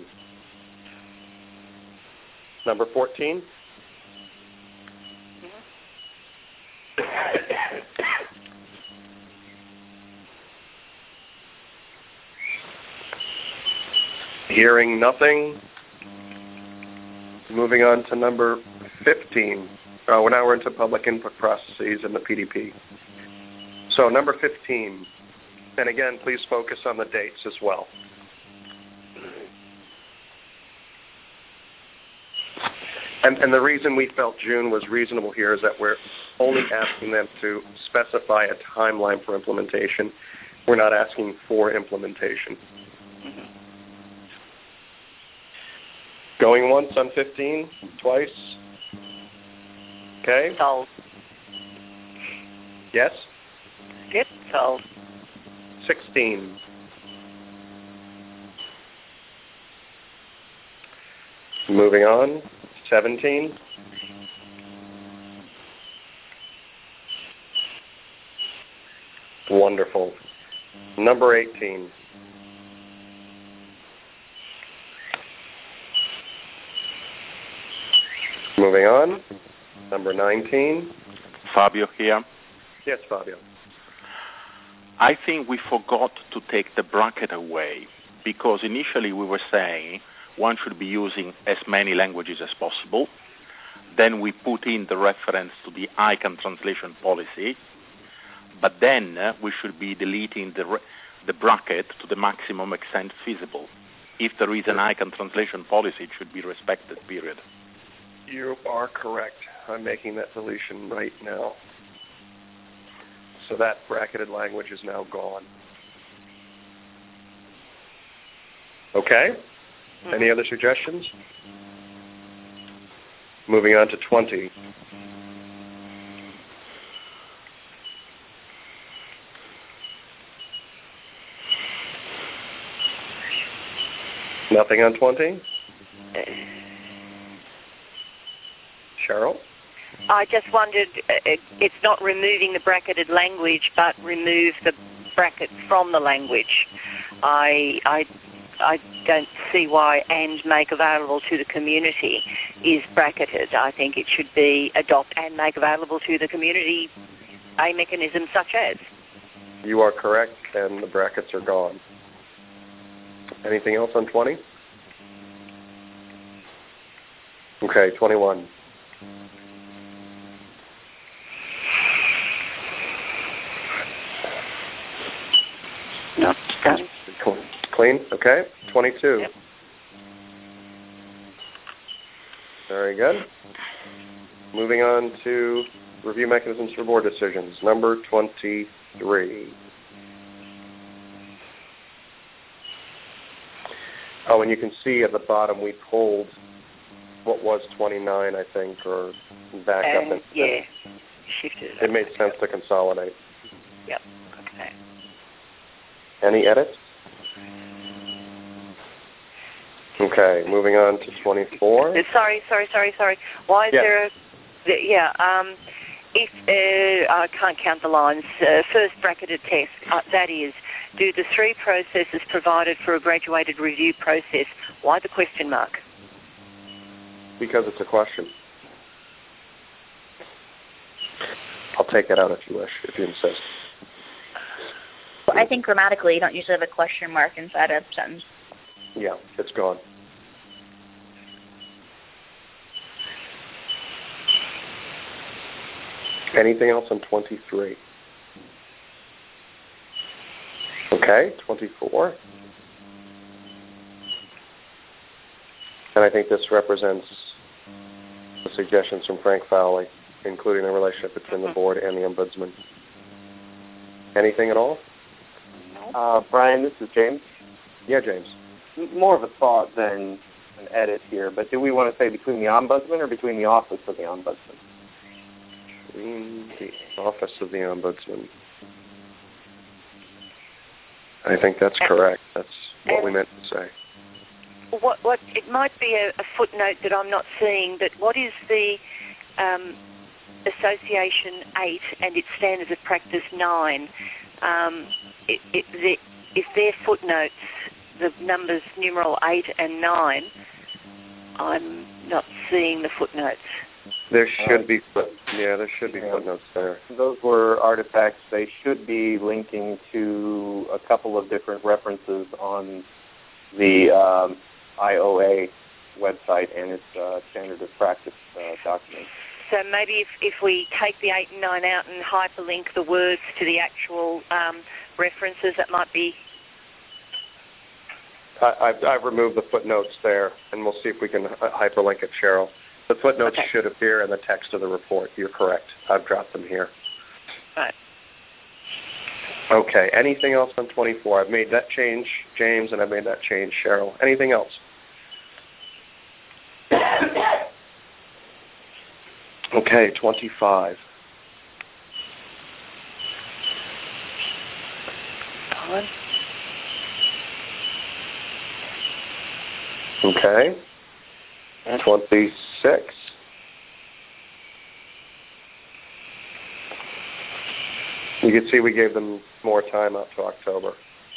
Number 14? Hearing nothing. Moving on to number 15. Now we're into public input processes in the PDP. So number 15, and again, please focus on the dates as well. And the reason we felt June was reasonable here is that we're only asking them to specify a timeline for implementation. We're not asking for implementation. Going once on 15, twice. Okay. Sold. Yes? Yep, sold. 16. Moving on. 17. Wonderful. Number 18. Moving on. Number 19. Fabio here. Yes, Fabio. I think we forgot to take the bracket away because initially we were saying one should be using as many languages as possible. Then we put in the reference to the ICANN translation policy, but then we should be deleting the bracket to the maximum extent feasible. If there is an ICANN translation policy, it should be respected, period. You are correct. I'm making that deletion right now. So that bracketed language is now gone. Okay? Any other suggestions? Moving on to 20. Nothing on 20? Cheryl? I just wondered, it's not removing the bracketed language, but remove the bracket from the language. I don't see why "and make available to the community" is bracketed. I think it should be adopt and make available to the community a mechanism such as. You are correct, and the brackets are gone. Anything else on 20? Okay, 21. No, done. Clean? Okay. 22. Yep. Very good. Moving on to review mechanisms for board decisions. Number 23. Oh, and you can see at the bottom we pulled what was 29, I think, or back up. And yeah, shifted. It made sense to consolidate. Yep. Okay. Any edits? Okay, moving on to 24. Sorry. Why is there a... if I can't count the lines, first bracketed test, that is, do the three processes provided for a graduated review process, why the question mark? Because it's a question. take it out if you wish, if you insist. I think grammatically you don't usually have a question mark inside a sentence. Yeah, it's gone. Anything else on 23? Okay, 24. And I think this represents the suggestions from Frank Fowley, including the relationship between the board and the ombudsman. Anything at all? Brian, this is James. Yeah, James. More of a thought than an edit here, but do we want to say between the ombudsman or between the office of the ombudsman? Between the office of the ombudsman. I think that's correct. That's what we meant to say. What it might be a footnote that I'm not seeing, but what is the Association 8 and its Standards of Practice 9? If their footnotes, the numbers numeral 8 and 9, I'm not seeing the footnotes. There should be footnotes there. Those were artifacts. They should be linking to a couple of different references on the IOA website and its standard of practice document. So maybe if we take the 8 and 9 out and hyperlink the words to the actual references, that might be... I've removed the footnotes there, and we'll see if we can hyperlink it, Cheryl. The footnotes should appear in the text of the report. You're correct. I've dropped them here. Right. Okay. Anything else on 24? I've made that change, James, and I've made that change, Cheryl. Anything else? Okay, 25. Okay. 26. You can see we gave them more time up to October.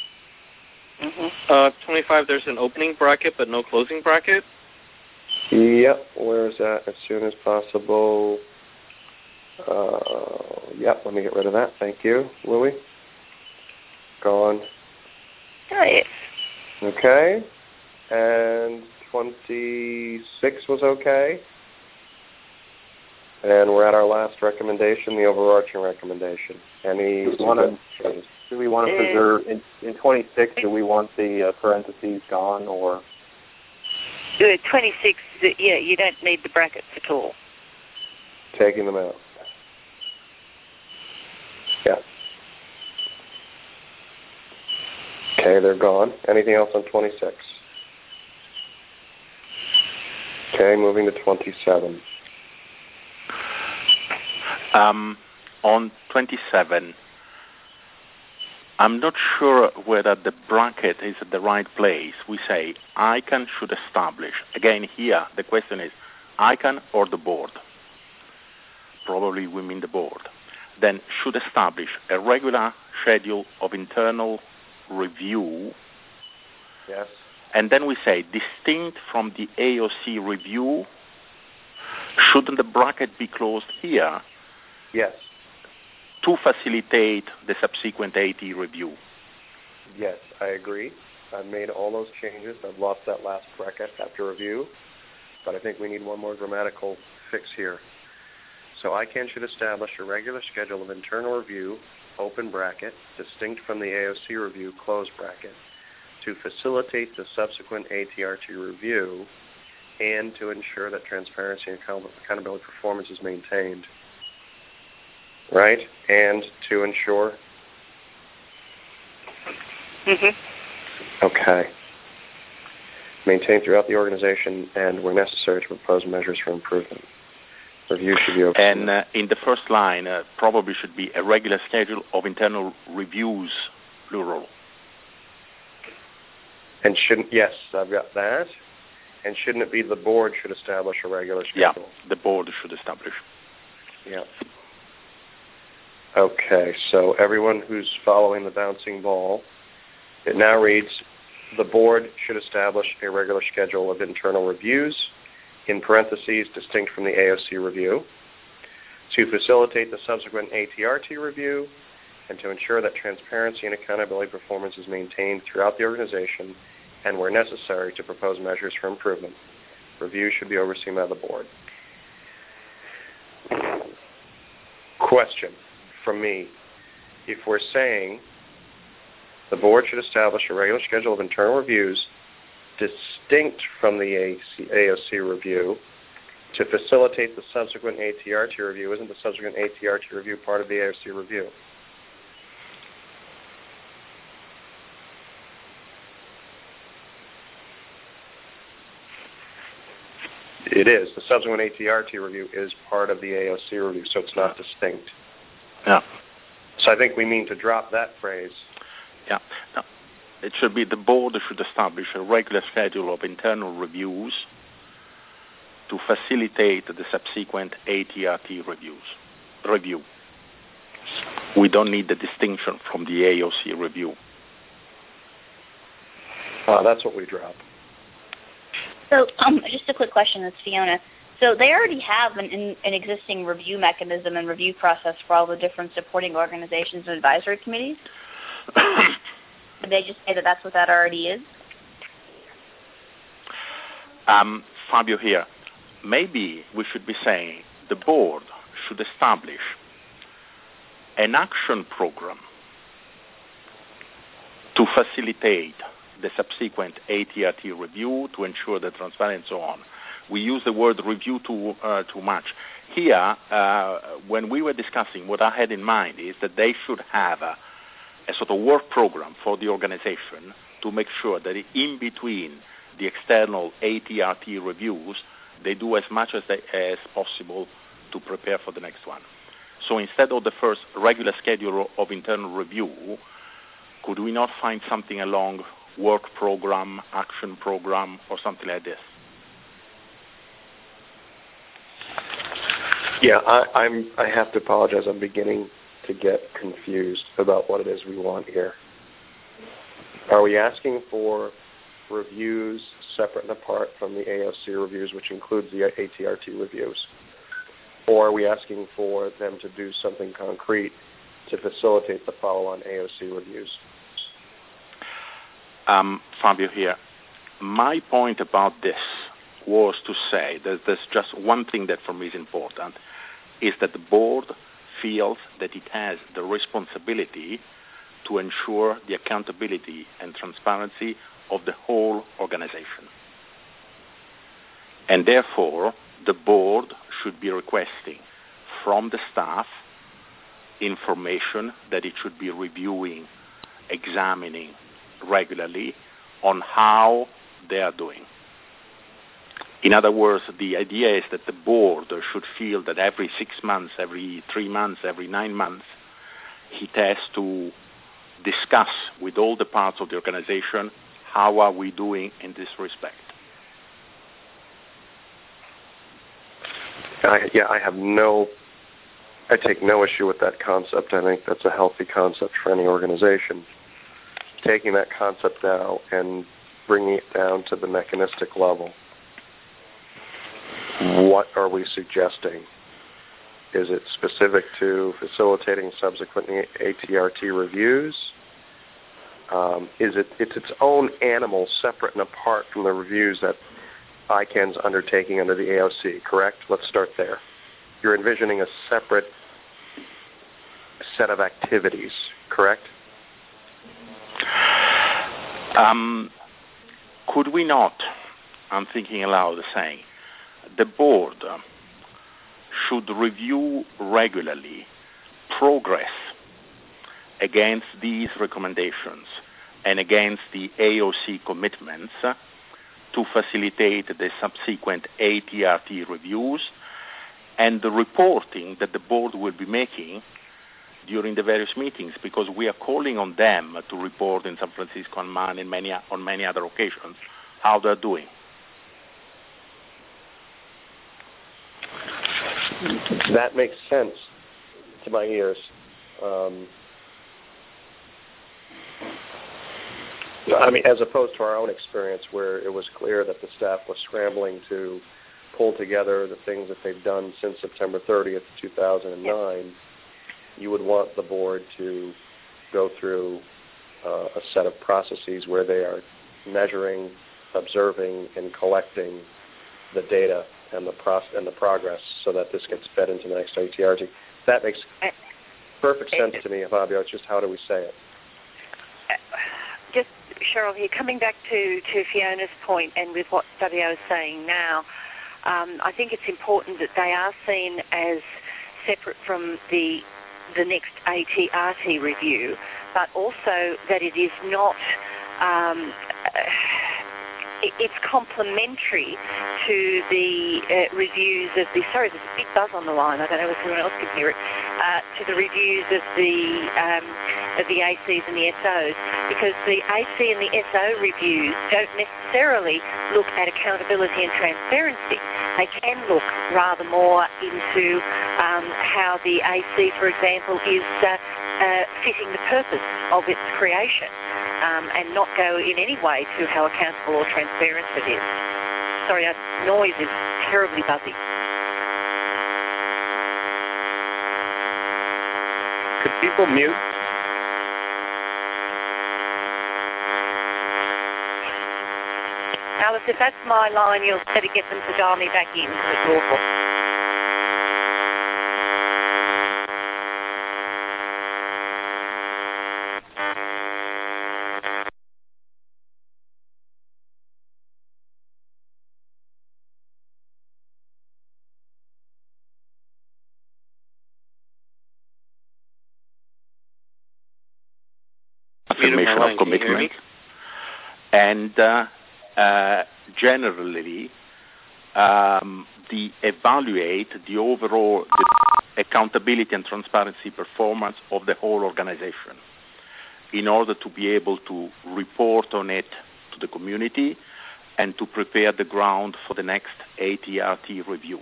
25, there's an opening bracket but no closing bracket. Yep, where is that? As soon as possible. Yep, let me get rid of that. Thank you, Louie. Gone. Oh, yes. Okay. And 26 was okay. And we're at our last recommendation, the overarching recommendation. Any do we want to preserve, in 26, do we want the parentheses gone or? 26, yeah, you don't need the brackets at all. Taking them out. Yeah. Okay, they're gone. Anything else on 26? Okay, moving to 27. On 27, I'm not sure whether the bracket is at the right place. We say ICANN should establish. Again, here the question is ICANN or the board? Probably we mean the board. Then should establish a regular schedule of internal review. Yes. And then we say distinct from the AOC review. Shouldn't the bracket be closed here? Yes. To facilitate the subsequent AT review. Yes, I agree. I've made all those changes. I've lost that last bracket after review, but I think we need one more grammatical fix here. So ICANN should establish a regular schedule of internal review, open bracket, distinct from the AOC review, close bracket, to facilitate the subsequent ATRT review and to ensure that transparency and accountability performance is maintained. Right? And to ensure? Okay. Maintained throughout the organization and where necessary to propose measures for improvement. Review should be open. And in the first line, probably should be a regular schedule of internal reviews, plural. And shouldn't, yes, I've got that. And shouldn't it be the board should establish a regular schedule? Yeah, the board should establish. Yeah. Okay, so everyone who's following the bouncing ball, it now reads, the board should establish a regular schedule of internal reviews, in parentheses, distinct from the AOC review, to facilitate the subsequent ATRT review, and to ensure that transparency and accountability performance is maintained throughout the organization, and where necessary, to propose measures for improvement. Review should be overseen by the board. Question from me. If we're saying the board should establish a regular schedule of internal reviews distinct from the AOC review to facilitate the subsequent ATRT review, isn't the subsequent ATRT review part of the AOC review? It is. The subsequent ATRT review is part of the AOC review, so it's not distinct. Yeah. So I think we mean to drop that phrase. Yeah. No. It should be the board should establish a regular schedule of internal reviews to facilitate the subsequent ATRT review. We don't need the distinction from the AOC review. That's what we drop. So, just a quick question, it's Fiona. So they already have an existing review mechanism and review process for all the different supporting organizations and advisory committees? Did they just say that that's what that already is? Fabio here. Maybe we should be saying the board should establish an action program to facilitate the subsequent ATRT review to ensure the transparency and so on. We use the word review too much. Here, when we were discussing, what I had in mind is that they should have a sort of work program for the organization to make sure that in between the external ATRT reviews, they do as much as possible to prepare for the next one. So instead of the first regular schedule of internal review, could we not find something along work program, action program, or something like this? Yeah, I have to apologize. I'm beginning to get confused about what it is we want here. Are we asking for reviews separate and apart from the AOC reviews, which includes the ATRT reviews? Or are we asking for them to do something concrete to facilitate the follow-on AOC reviews? Fabio here. My point about this was to say that there's just one thing that for me is important, is that the board feels that it has the responsibility to ensure the accountability and transparency of the whole organization. And therefore, the board should be requesting from the staff information that it should be reviewing, examining regularly on how they are doing. In other words, the idea is that the board should feel that every 6 months, every 3 months, every 9 months, it has to discuss with all the parts of the organization how are we doing in this respect. I take no issue with that concept. I think that's a healthy concept for any organization. Taking that concept out and bringing it down to the mechanistic level. What are we suggesting? Is it specific to facilitating subsequent ATRT reviews? It's its own animal, separate and apart from the reviews that ICANN's undertaking under the AOC, correct? Let's start there. You're envisioning a separate set of activities, correct? Could we not, I'm thinking aloud saying, the board should review regularly progress against these recommendations and against the AOC commitments to facilitate the subsequent ATRT reviews and the reporting that the board will be making during the various meetings, because we are calling on them to report in San Francisco and on many other occasions how they're doing. That makes sense to my ears. I mean, as opposed to our own experience where it was clear that the staff was scrambling to pull together the things that they've done since September 30th, 2009, you would want the board to go through a set of processes where they are measuring, observing, and collecting the data and the progress so that this gets fed into the next ATRT. That makes perfect sense to me, Fabio. It's just how do we say it? Just, Cheryl here, coming back to Fiona's point and with what WO is saying now, I think it's important that they are seen as separate from the next ATRT review, but also that it is not, it's complementary to the reviews of the, sorry, there's a big buzz on the line, I don't know if anyone else can hear it, to the reviews of the ACs and the SOs, because the AC and the SO reviews don't necessarily look at accountability and transparency. They can look rather more into how the AC, for example, is fitting the purpose of its creation, and not go in any way to how accountable or transparent it is. Sorry, that noise is terribly buzzy. Could people mute? Alice, if that's my line, you'll better get them to dial me back in, because it's awful. Affirmation of commitment, and generally evaluate the overall accountability and transparency performance of the whole organization in order to be able to report on it to the community and to prepare the ground for the next ATRT review.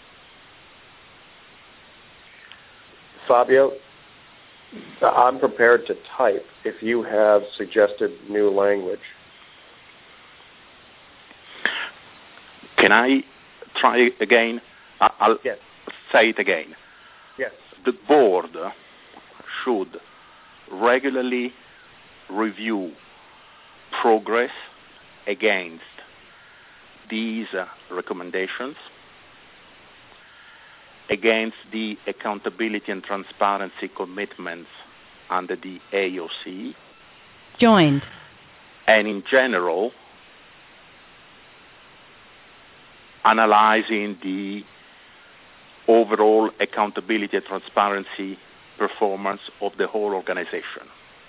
Fabio, I'm prepared to type if you have suggested new language. Can I try again? I'll yes. Say it again. Yes. The board should regularly review progress against these recommendations, against the accountability and transparency commitments under the AOC. Joined. And in general, analyzing the overall accountability and transparency performance of the whole organization,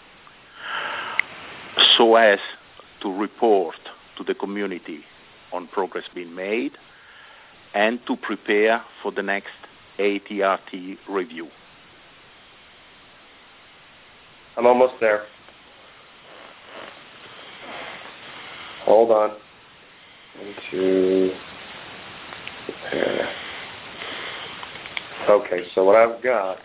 so as to report to the community on progress being made and to prepare for the next ATRT review. I'm almost there. Hold on. Okay, so what I've got,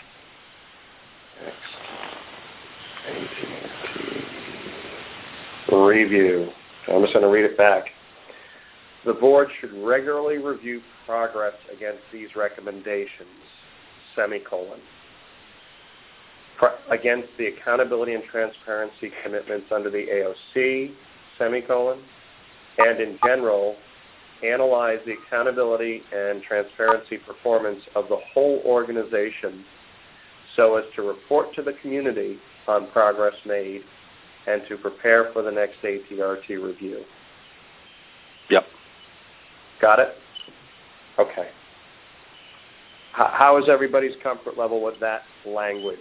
review. I'm just going to read it back. The board should regularly review progress against these recommendations, semicolon, against the accountability and transparency commitments under the AOC, semicolon, and in general, analyze the accountability and transparency performance of the whole organization so as to report to the community on progress made and to prepare for the next ATRT review. Yep. Got it? Okay. How is everybody's comfort level with that language?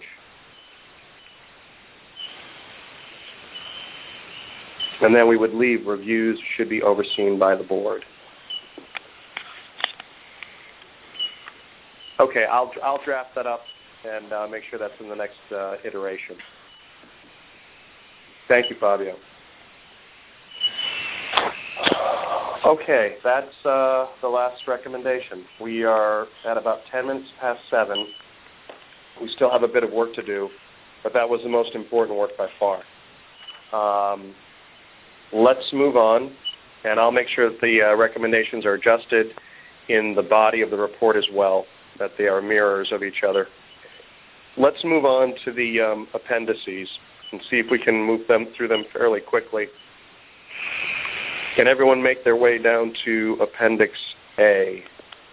And then we would leave reviews should be overseen by the board. Okay, I'll draft that up and make sure that's in the next iteration. Thank you, Fabio. Okay, that's the last recommendation. We are at about 10 minutes past 7. We still have a bit of work to do, but that was the most important work by far. Let's move on, and I'll make sure that the recommendations are adjusted in the body of the report as well, that they are mirrors of each other. Let's move on to the appendices and see if we can move them through them fairly quickly. Can everyone make their way down to Appendix A?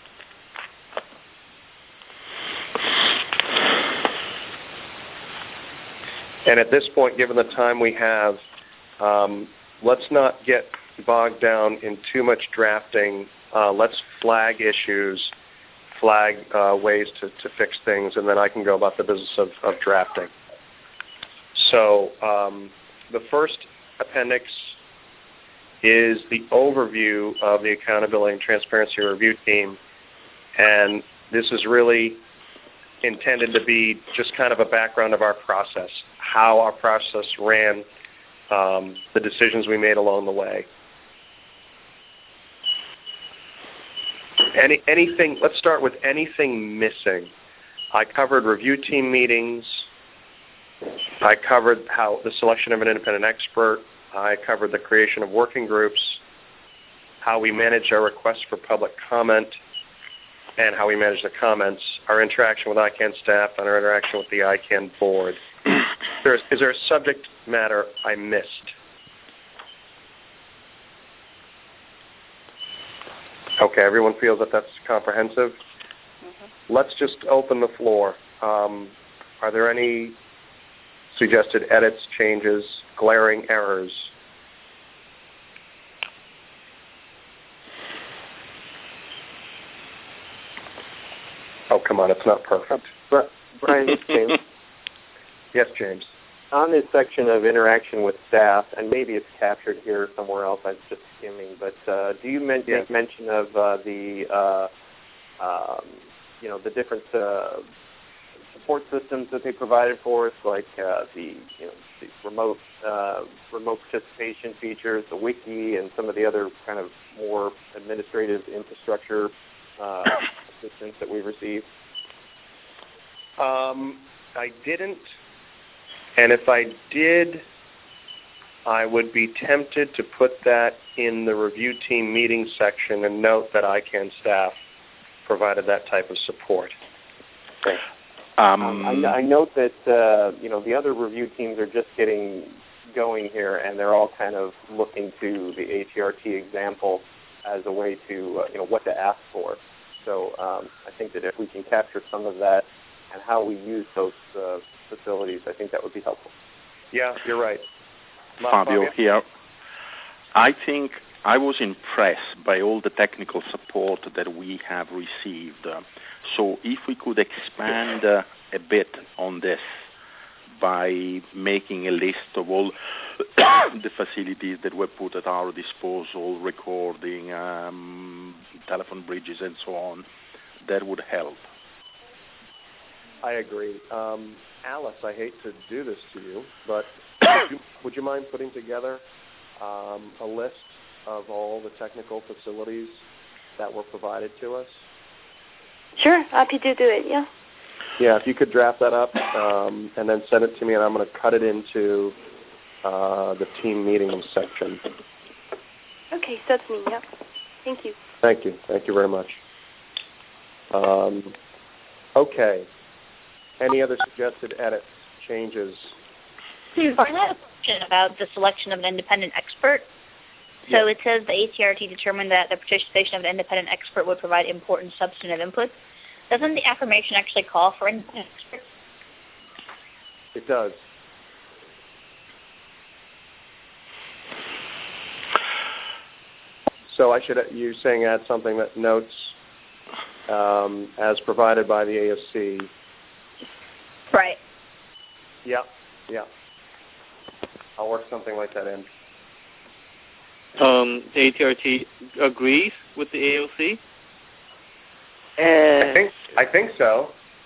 And at this point, given the time we have, let's not get bogged down in too much drafting. Let's flag issues, flag ways to fix things, and then I can go about the business of drafting. So the first appendix is the overview of the Accountability and Transparency Review Team, and this is really intended to be just kind of a background of our process, how our process ran, the decisions we made along the way. Anything? Let's start with anything missing. I covered review team meetings. I covered how the selection of an independent expert. I covered the creation of working groups, how we manage our requests for public comment, and how we manage the comments, our interaction with ICANN staff, and our interaction with the ICANN board. Is there a subject matter I missed? Okay, everyone feels that that's comprehensive? Mm-hmm. Let's just open the floor. Are there any suggested edits, changes, glaring errors? Oh, come on, it's not perfect. Brian, it's James. Yes, James. On this section of interaction with staff, and maybe it's captured here somewhere else, I'm just skimming, but do you make mention of the different support systems that they provided for us, like the remote participation features, the wiki, and some of the other kind of more administrative infrastructure assistance that we've received? I didn't, and if I did, I would be tempted to put that in the review team meeting section and note that ICANN staff provided that type of support. Okay. I note that the other review teams are just getting going here, and they're all kind of looking to the ATRT example as a way to what to ask for. So I think that if we can capture some of that and how we use those facilities, I think that would be helpful. Yeah, you're right. Fabio here. I think I was impressed by all the technical support that we have received. So if we could expand a bit on this by making a list of all the facilities that were put at our disposal, recording, telephone bridges, and so on, that would help. I agree. Alice, I hate to do this to you, but would you mind putting together a list of all the technical facilities that were provided to us? Sure, happy to do it, yeah. Yeah, if you could draft that up and then send it to me, and I'm going to cut it into the team meetings section. Okay, certainly, yeah. Thank you. Thank you. Thank you very much. Okay. Any other suggested edits, changes? I have a question about the selection of an independent expert. So It says the ATRT determined that the participation of an independent expert would provide important substantive input. Doesn't the affirmation actually call for independent experts? It does. So you're saying add something that notes as provided by the AOC. Right. Yeah. I'll work something like that in. The ATRT agrees with the AOC? I think so.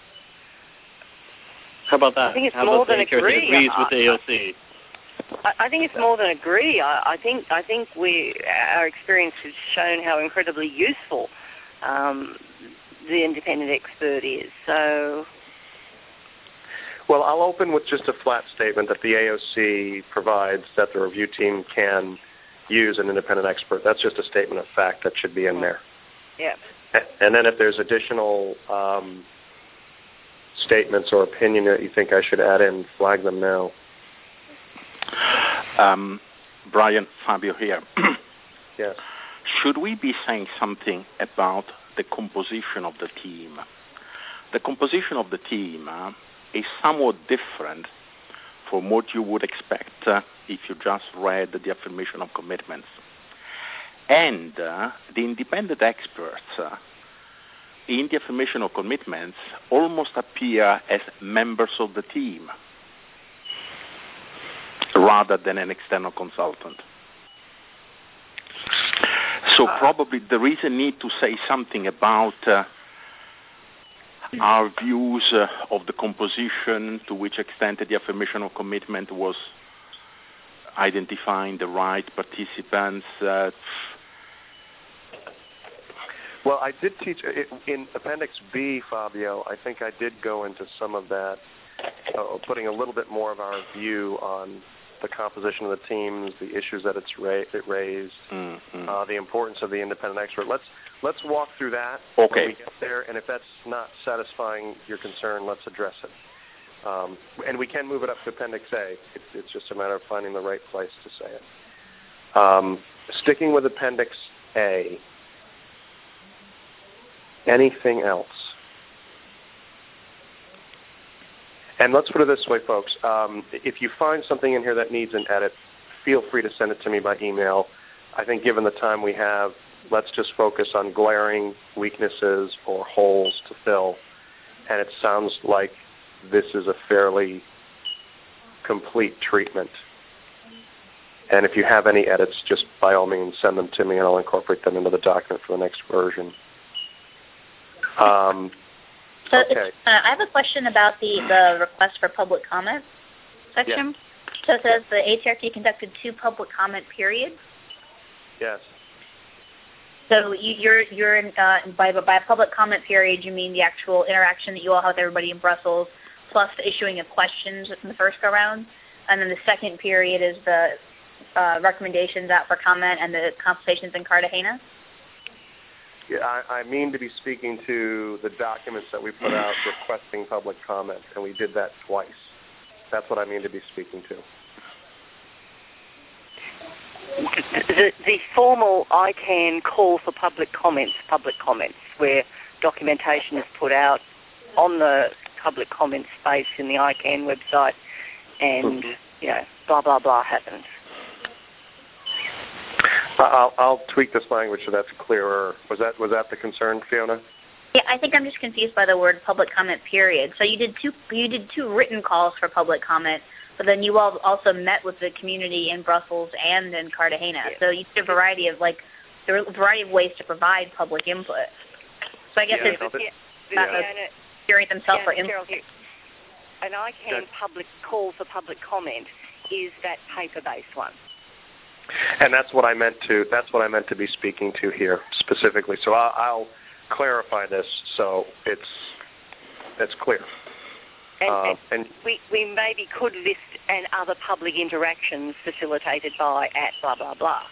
How about that? I think it's How more about than the ATRT agree. agrees with the AOC? I think it's more than agree. I think our experience has shown how incredibly useful the independent expert is. So. Well, I'll open with just a flat statement that the AOC provides that the review team can use an independent expert. That's just a statement of fact that should be in there. Yeah. And then if there's additional statements or opinion that you think I should add in, flag them now. Brian, Fabio here. Yes. Should we be saying something about the composition of the team? The composition of the team is somewhat different from what you would expect if you just read the affirmation of commitments. And the independent experts in the affirmation of commitments almost appear as members of the team rather than an external consultant. So probably there is a need to say something about our views of the composition, to which extent the affirmation of commitment was identifying the right participants. Well, I did teach in Appendix B, Fabio. I think I did go into some of that, putting a little bit more of our view on the composition of the teams, the issues that it raised, the importance of the independent expert. Let's walk through that when we get there, and if that's not satisfying your concern, let's address it. And we can move it up to Appendix A. It's just a matter of finding the right place to say it. Sticking with Appendix A, anything else? And let's put it this way, folks. If you find something in here that needs an edit, feel free to send it to me by email. I think given the time we have, let's just focus on glaring weaknesses or holes to fill. And it sounds like this is a fairly complete treatment. And if you have any edits, just by all means send them to me and I'll incorporate them into the document for the next version. Okay. I have a question about the request for public comment section. Yes. So it says the ATRT conducted 2 public comment periods. Yes. So you're in, by a public comment period, you mean the actual interaction that you all have with everybody in Brussels, plus the issuing of questions in the first go-round, and then the second period is the recommendations out for comment and the consultations in Cartagena? Yeah, I mean to be speaking to the documents that we put out requesting public comment, and we did that twice. That's what I mean to be speaking to. The formal ICANN call for public comments, where documentation is put out on the public comment space in the ICANN website, and blah blah blah happens. I'll tweak this language so that's clearer. Was that the concern, Fiona? Yeah, I think I'm just confused by the word public comment period. So you did two written calls for public comment, but then you all also met with the community in Brussels and in Cartagena. Yeah. So you did a variety of ways to provide public input. So I guess hearing themselves for input. An ICANN public call for public comment is that paper-based one. And that's what I meant to be speaking to here specifically. So I'll clarify this so it's clear. And we maybe could list and other public interactions facilitated by at blah blah blah.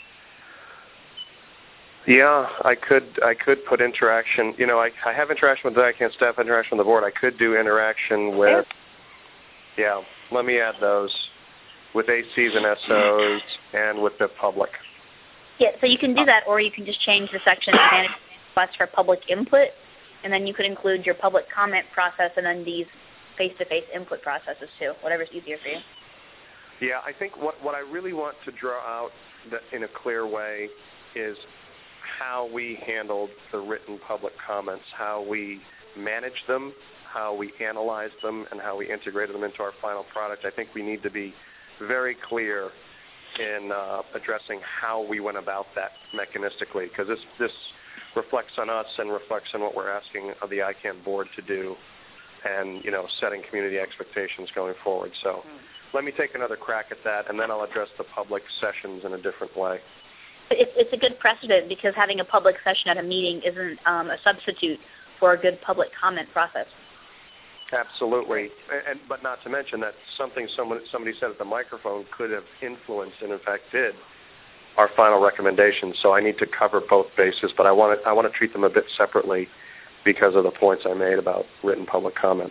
Yeah, I could put interaction. I have interaction with the ICANN staff, interaction with the board. I could do interaction with. Yeah, let me add those. With ACs and SOs and with the public. Yeah, so you can do that, or you can just change the section to manage requests for public input, and then you could include your public comment process and then these face-to-face input processes too, whatever's easier for you. Yeah, I think what I really want to draw out in a clear way is how we handled the written public comments, how we managed them, how we analyzed them, and how we integrated them into our final product. I think we need to be very clear in addressing how we went about that mechanistically, because this reflects on us and reflects on what we're asking of the ICANN board to do, and setting community expectations going forward. So let me take another crack at that, and then I'll address the public sessions in a different way. It's a good precedent, because having a public session at a meeting isn't a substitute for a good public comment process. Absolutely, but not to mention that somebody said at the microphone could have influenced, and in fact did, our final recommendations. So I need to cover both bases, but I want to treat them a bit separately because of the points I made about written public comments.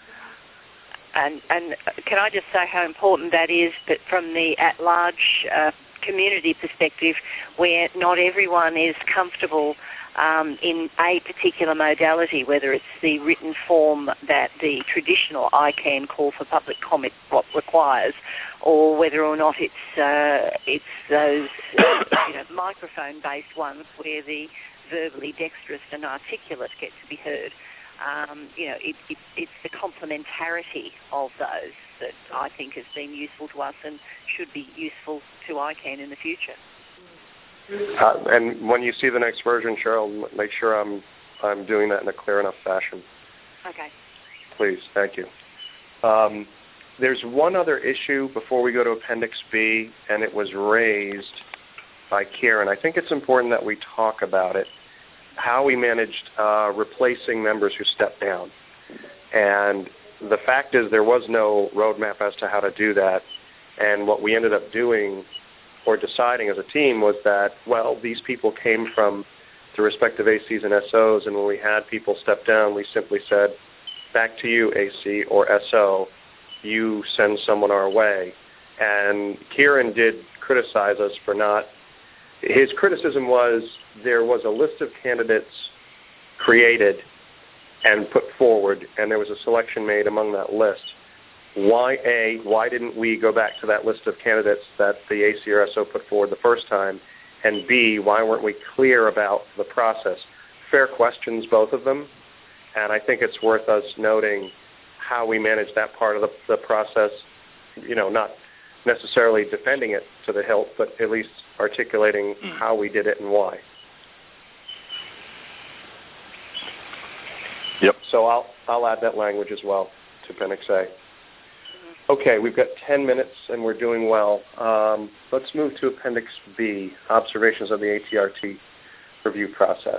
And can I just say how important that is, that from the at-large community perspective, where not everyone is comfortable in a particular modality, whether it's the written form that the traditional ICANN call for public comment requires, or whether or not it's those microphone-based ones where the verbally dexterous and articulate get to be heard. It's the complementarity of those that I think has been useful to us and should be useful to ICANN in the future. And when you see the next version, Cheryl, make sure I'm doing that in a clear enough fashion. Okay. Please, thank you. There's one other issue before we go to Appendix B, and it was raised by Kieran. I think it's important that we talk about it, how we managed replacing members who stepped down. And the fact is there was no roadmap as to how to do that, and what we ended up doing or deciding as a team was that, well, these people came from the respective ACs and SOs, and when we had people step down, we simply said, back to you, AC or SO, you send someone our way. And Kieran did criticize us for not. His criticism was there was a list of candidates created and put forward, and there was a selection made among that list. Why didn't we go back to that list of candidates that the AC or SO put forward the first time? And B, why weren't we clear about the process? Fair questions, both of them, and I think it's worth us noting how we managed that part of the process, not necessarily defending it to the hilt, but at least articulating how we did it and why. Yep. So I'll add that language as well to Appendix A. Okay, we've got 10 minutes and we're doing well. Let's move to Appendix B, observations of the ATRT review process.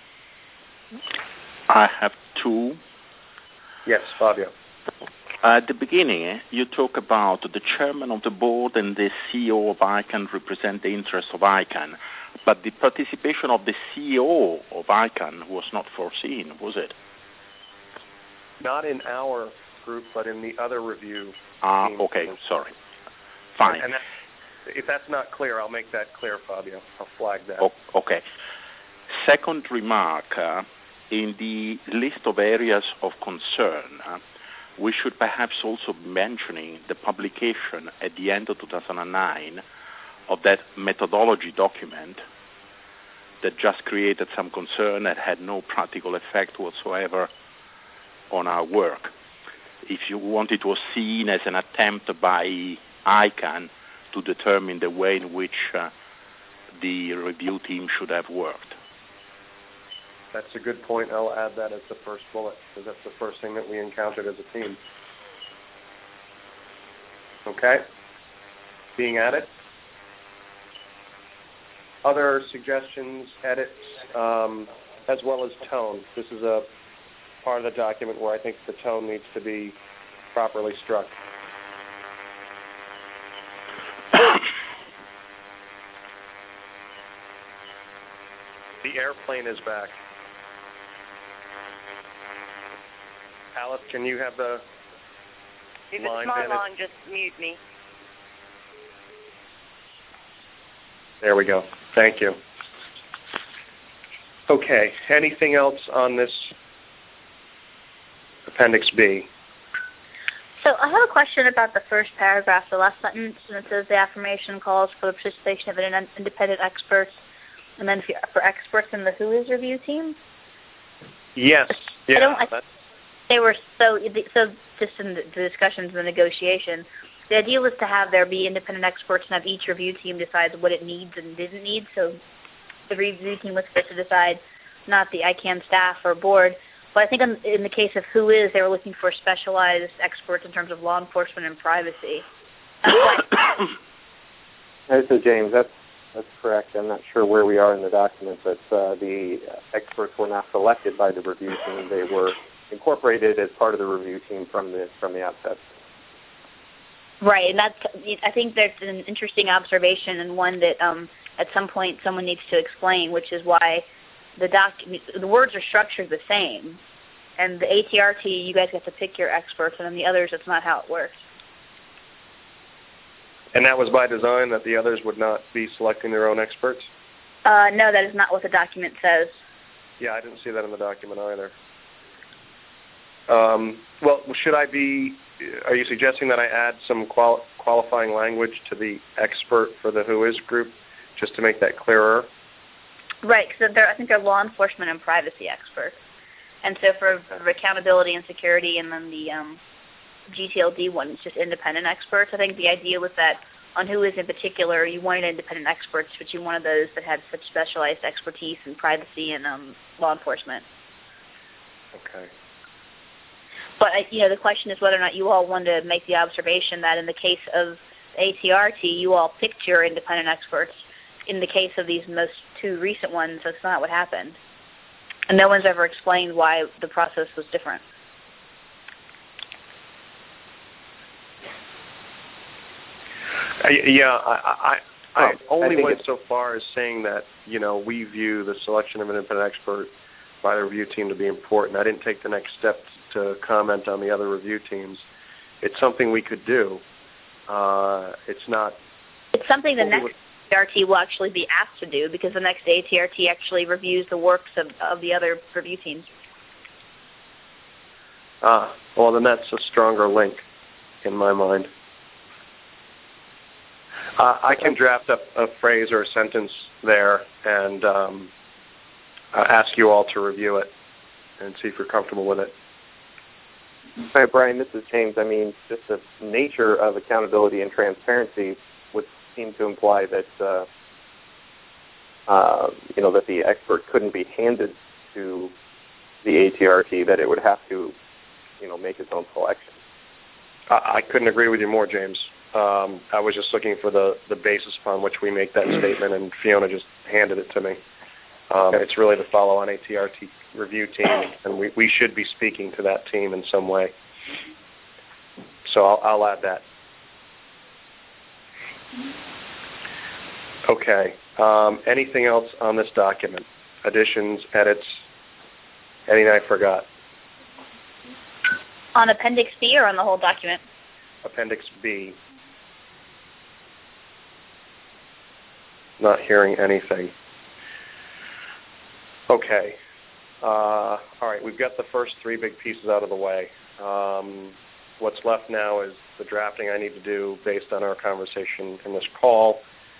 I have two. Yes, Fabio. At the beginning, you talk about the chairman of the board and the CEO of ICANN represent the interests of ICANN, but the participation of the CEO of ICANN was not foreseen, was it? Not in our group, but in the other review. Okay, sorry. Fine. And if that's not clear, I'll make that clear, Fabio. I'll flag that. Okay. Second remark, in the list of areas of concern, we should perhaps also be mentioning the publication at the end of 2009 of that methodology document that just created some concern that had no practical effect whatsoever on our work. If you want, it was seen as an attempt by ICANN to determine the way in which the review team should have worked. That's a good point. I'll add that as the first bullet, because that's the first thing that we encountered as a team. Okay? Being added. Other suggestions, edits, as well as tone. This is a part of the document where I think the tone needs to be properly struck. The airplane is back. Alice, can you have the if line? If it's my line, just mute me. There we go. Thank you. Okay. Anything else on this Appendix B? So I have a question about the first paragraph, the last sentence, and it says the affirmation calls for the participation of an independent expert, and then for experts in the WHOIS review team. Yes. Yeah. They were so just in the discussions and the negotiation, the idea was to have there be independent experts and have each review team decide what it needs and didn't need. So the review team was supposed to decide, not the ICANN staff or board. But I think in the case of WHOIS, they were looking for specialized experts in terms of law enforcement and privacy. This is James. That's correct. I'm not sure where we are in the document, but the experts were not selected by the review team. They were incorporated as part of the review team from the outset. Right, and I think that's an interesting observation, and one that at some point someone needs to explain, which is why the words are structured the same, and the ATRT, you guys get to pick your experts, and then the others, it's not how it works. And that was by design, that the others would not be selecting their own experts? No, that is not what the document says. Yeah, I didn't see that in the document either. Well, are you suggesting that I add some qualifying language to the expert for the Who Is group, just to make that clearer? Right, because I think they're law enforcement and privacy experts. And so for accountability and security, and then the GTLD one is just independent experts. I think the idea was that on Who Is in particular, you wanted independent experts, but you wanted those that had such specialized expertise in privacy and law enforcement. Okay. But the question is whether or not you all want to make the observation that in the case of ATRT, you all picked your independent experts. In the case of these most two recent ones, that's not what happened. And no one's ever explained why the process was different. I only went so far as saying that, we view the selection of an independent expert by the review team to be important. I didn't take the next step to comment on the other review teams. It's something we could do. It's something the next ATRT will actually be asked to do, because the next ATRT actually reviews the works of the other review teams. Well, then that's a stronger link in my mind. I can draft up a phrase or a sentence there and ask you all to review it and see if you're comfortable with it. Hi, Brian, this is James. I mean, just the nature of accountability and transparency would seem to imply that, that the expert couldn't be handed to the ATRT, that it would have to, make its own selection. I couldn't agree with you more, James. I was just looking for the basis upon which we make that statement, and Fiona just handed it to me. It's really the follow-on ATRT review team, and we should be speaking to that team in some way. So I'll add that. Okay. Anything else on this document? Additions, edits, anything I forgot? On Appendix B or on the whole document? Appendix B. Not hearing anything. Okay. All right, we've got the first three big pieces out of the way. What's left now is the drafting I need to do based on our conversation in this call,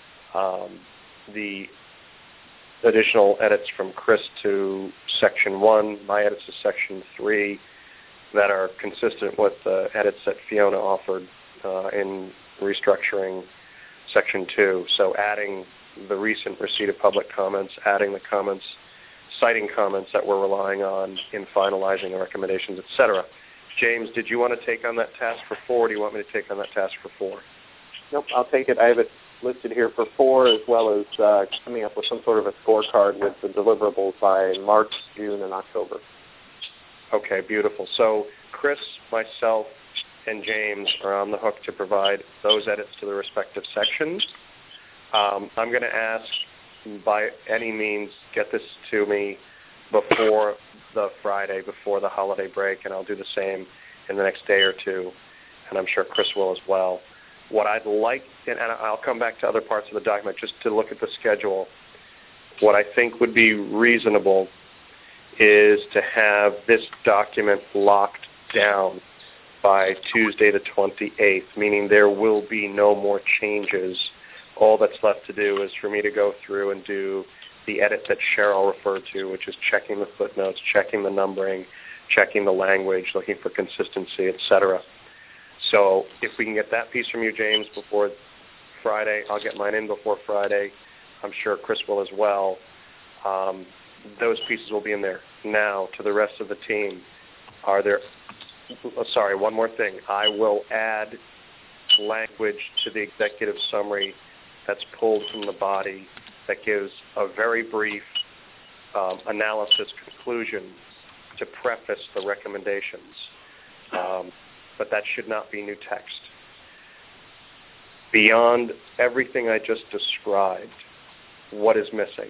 the additional edits from Chris to Section 1, my edits to Section 3 that are consistent with the edits that Fiona offered in restructuring Section 2. So adding the recent receipt of public comments, adding the comments, citing comments that we're relying on in finalizing the recommendations, etc. James, did you want to take on that task for 4, or do you want me to take on that task for 4? Nope, I'll take it. I have it listed here for 4, as well as coming up with some sort of a scorecard with the deliverables by March, June, and October. Okay, beautiful. So Chris, myself, and James are on the hook to provide those edits to the respective sections. I'm going to ask, by any means, get this to me before the Friday, before the holiday break, and I'll do the same in the next day or two, and I'm sure Chris will as well. What I'd like, and I'll come back to other parts of the document just to look at the schedule, what I think would be reasonable is to have this document locked down by Tuesday the 28th, meaning there will be no more changes. All that's left to do is for me to go through and do the edit that Cheryl referred to, which is checking the footnotes, checking the numbering, checking the language, looking for consistency, etc. So if we can get that piece from you, James, before Friday, I'll get mine in before Friday. I'm sure Chris will as well. Those pieces will be in there. Now, to the rest of the team, one more thing. I will add language to the executive summary that's pulled from the body that gives a very brief analysis conclusion to preface the recommendations. But that should not be new text. Beyond everything I just described, what is missing?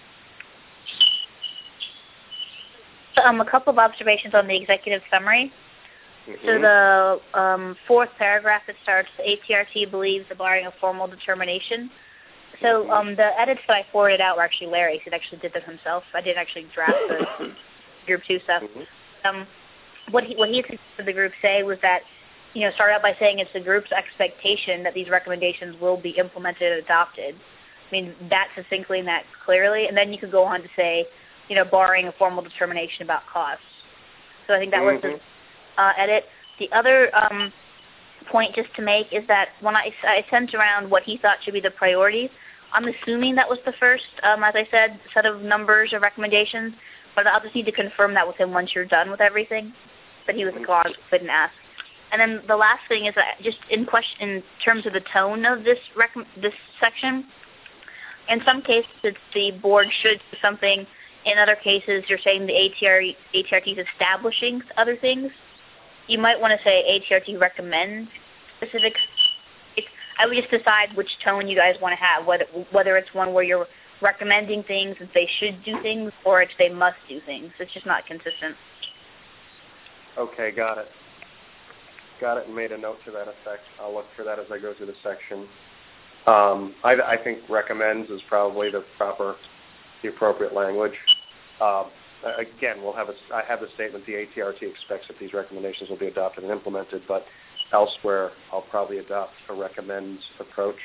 A couple of observations on the executive summary. Mm-hmm. So the fourth paragraph, it starts, the ATRT believes the barring of formal determination. So the edits that I forwarded out were actually Larry's. He actually did them himself. I didn't actually draft the Group 2 stuff. What he suggested the group say was that, start out by saying it's the group's expectation that these recommendations will be implemented and adopted. I mean, that succinctly and that clearly. And then you could go on to say, barring a formal determination about costs. So I think that was the edit. The other point just to make is that when I sent around what he thought should be the priorities, I'm assuming that was the first, as I said, set of numbers or recommendations, but I'll just need to confirm that with him once you're done with everything. But he was couldn't ask. And then the last thing is that just in terms of the tone of this section, in some cases it's the board should do something. In other cases, you're saying the ATRT is establishing other things. You might want to say ATRT recommends specific. I would just decide which tone you guys want to have, whether it's one where you're recommending things that they should do things or it's they must do things. It's just not consistent. Okay, got it. Got it and made a note to that effect. I'll look for that as I go through the section. I think recommends is probably the appropriate language. Again, I have the statement the ATRT expects that these recommendations will be adopted and implemented, but elsewhere I'll probably adopt a recommends approach.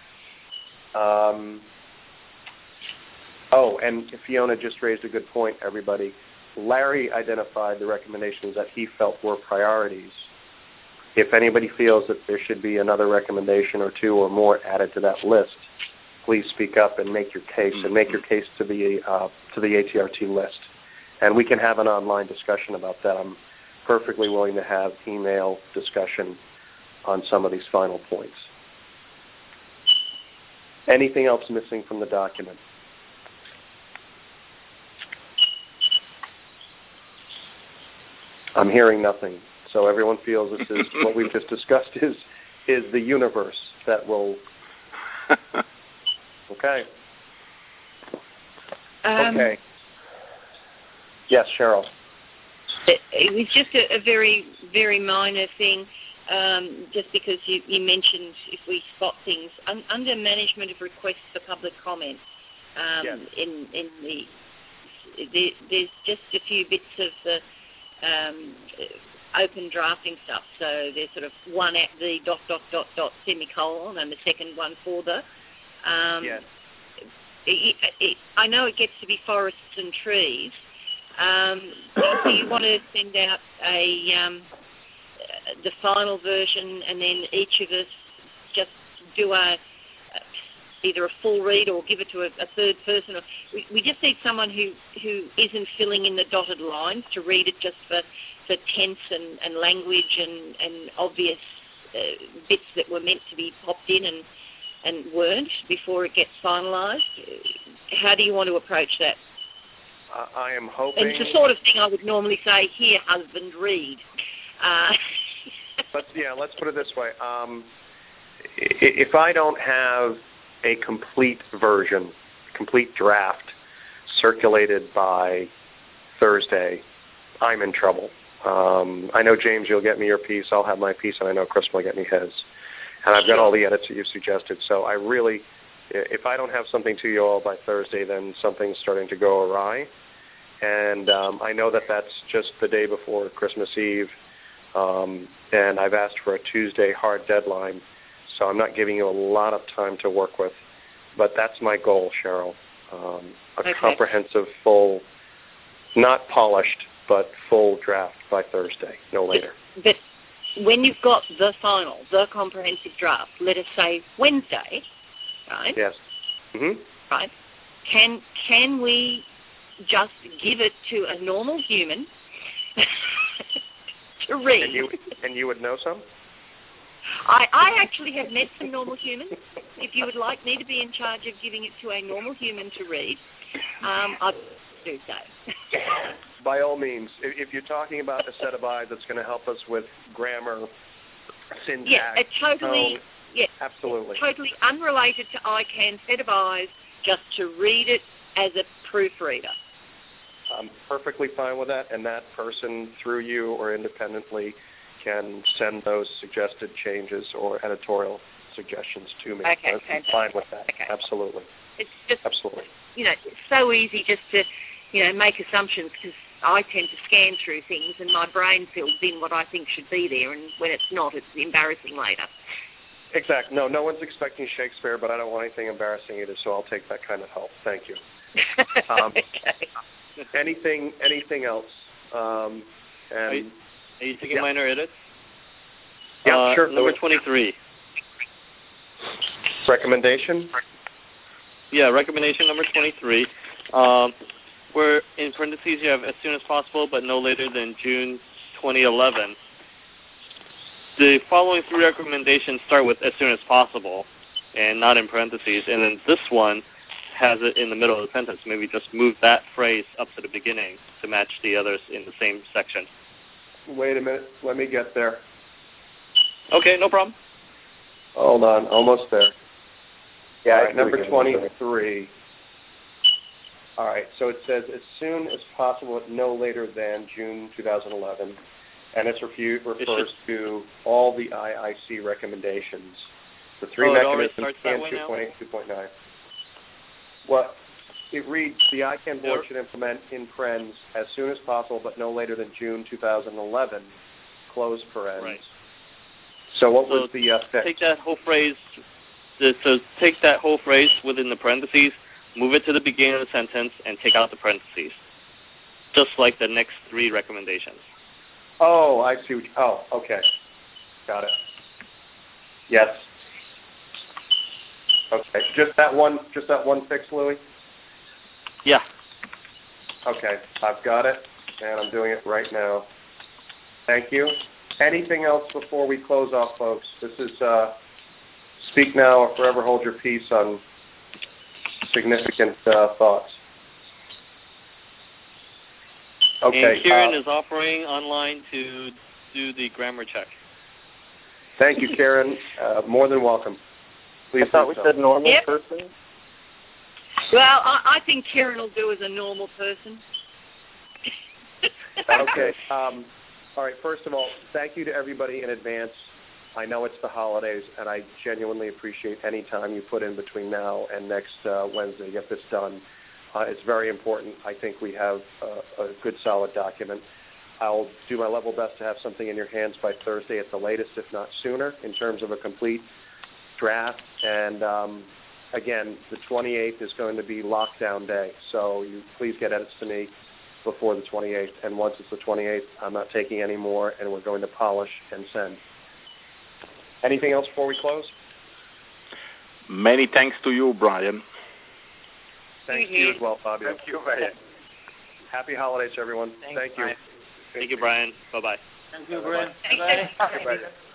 And Fiona just raised a good point, everybody. Larry identified the recommendations that he felt were priorities. If anybody feels that there should be another recommendation or two or more added to that list, please speak up and make your case, to the ATRT list. And we can have an online discussion about that. I'm perfectly willing to have email discussion on some of these final points. Anything else missing from the document? I'm hearing nothing. So everyone feels this is what we've just discussed is the universe that will. Okay. Okay. Yes, Cheryl. It was just a very, very minor thing, just because you mentioned if we spot things. Under management of requests for public comment, yes. There's just a few bits of the open drafting stuff. So there's sort of one at the ... semicolon and the second one for the. Yes. I know it gets to be forests and trees. Do you want to send out the final version and then each of us just do either a full read or give it to a third person? Or we just need someone who isn't filling in the dotted lines to read it just for tense and language and obvious bits that were meant to be popped in and weren't before it gets finalised. How do you want to approach that? I am hoping... And it's the sort of thing I would normally say, here, husband, read. Let's put it this way. If I don't have a complete version, complete draft, circulated by Thursday, I'm in trouble. I know, James, you'll get me your piece. I'll have my piece, and I know Chris will get me his. And I've got all the edits that you've suggested. So I really, if I don't have something to you all by Thursday, then something's starting to go awry. And I know that that's just the day before Christmas Eve. And I've asked for a Tuesday hard deadline. So I'm not giving you a lot of time to work with. But that's my goal, Cheryl. A comprehensive, full, not polished, but full draft by Thursday, no later. But when you've got the final, the comprehensive draft, let us say Wednesday, right? Yes. Mm-hmm. Right. Can we just give it to a normal human to read? And you would know some? I actually have met some normal humans. If you would like me to be in charge of giving it to a normal human to read, I'd do so. By all means, if you're talking about a set of eyes that's going to help us with grammar, syntax, yeah, a totally Absolutely. Totally unrelated to ICANN set of eyes, just to read it as a proofreader. I'm perfectly fine with that, and that person, through you or independently, can send those suggested changes or editorial suggestions to me. Okay, I'm fine with that. Okay. Absolutely. It's just, Absolutely. it's so easy just to, make assumptions, because I tend to scan through things and my brain fills in what I think should be there, and when it's not, it's embarrassing later. Exactly. No one's expecting Shakespeare, but I don't want anything embarrassing either, so I'll take that kind of help. Thank you. Okay. Anything else? Are you taking minor edits? Yeah, sure. Number 23. Recommendation? Yeah, recommendation number 23. Where in parentheses you have as soon as possible, but no later than June 2011. The following three recommendations start with as soon as possible, and not in parentheses. And then this one has it in the middle of the sentence. Maybe just move that phrase up to the beginning to match the others in the same section. Wait a minute. Let me get there. Okay, no problem. Hold on. Almost there. Yeah. All right, number 23. All right, so it says as soon as possible, no later than June 2011, and it refers to all the IIC recommendations. The three mechanisms and 2.8, 2.9. Well, it reads, the ICANN board should implement in parens as soon as possible, but no later than June 2011, close parens. Right. So what was the fix? Take that whole phrase. So take that whole phrase within the parentheses, move it to the beginning of the sentence, and take out the parentheses, just like the next three recommendations. Oh, I see. Okay. Got it. Yes. Okay. Just that one fix, Louis? Yeah. Okay. I've got it, and I'm doing it right now. Thank you. Anything else before we close off, folks? This is Speak Now or Forever Hold Your Peace on significant thoughts. Okay. And Kieran is offering online to do the grammar check. Thank you, Karen. More than welcome. Please. I thought we said normal person. Well, I think Kieran will do as a normal person. Okay. All right. First of all, thank you to everybody in advance. I know it's the holidays, and I genuinely appreciate any time you put in between now and next Wednesday to get this done. It's very important. I think we have a good, solid document. I'll do my level best to have something in your hands by Thursday at the latest, if not sooner, in terms of a complete draft. And, again, the 28th is going to be lockdown day, so you please get edits to me before the 28th. And once it's the 28th, I'm not taking any more, and we're going to polish and send. Anything else before we close? Many thanks to you, Brian. Thank you as well, Fabio. Thank you, Brian. Happy holidays, everyone. Thank you. Thank you, Brian. Bye-bye. Thank you, Brian. Bye. Bye. Bye.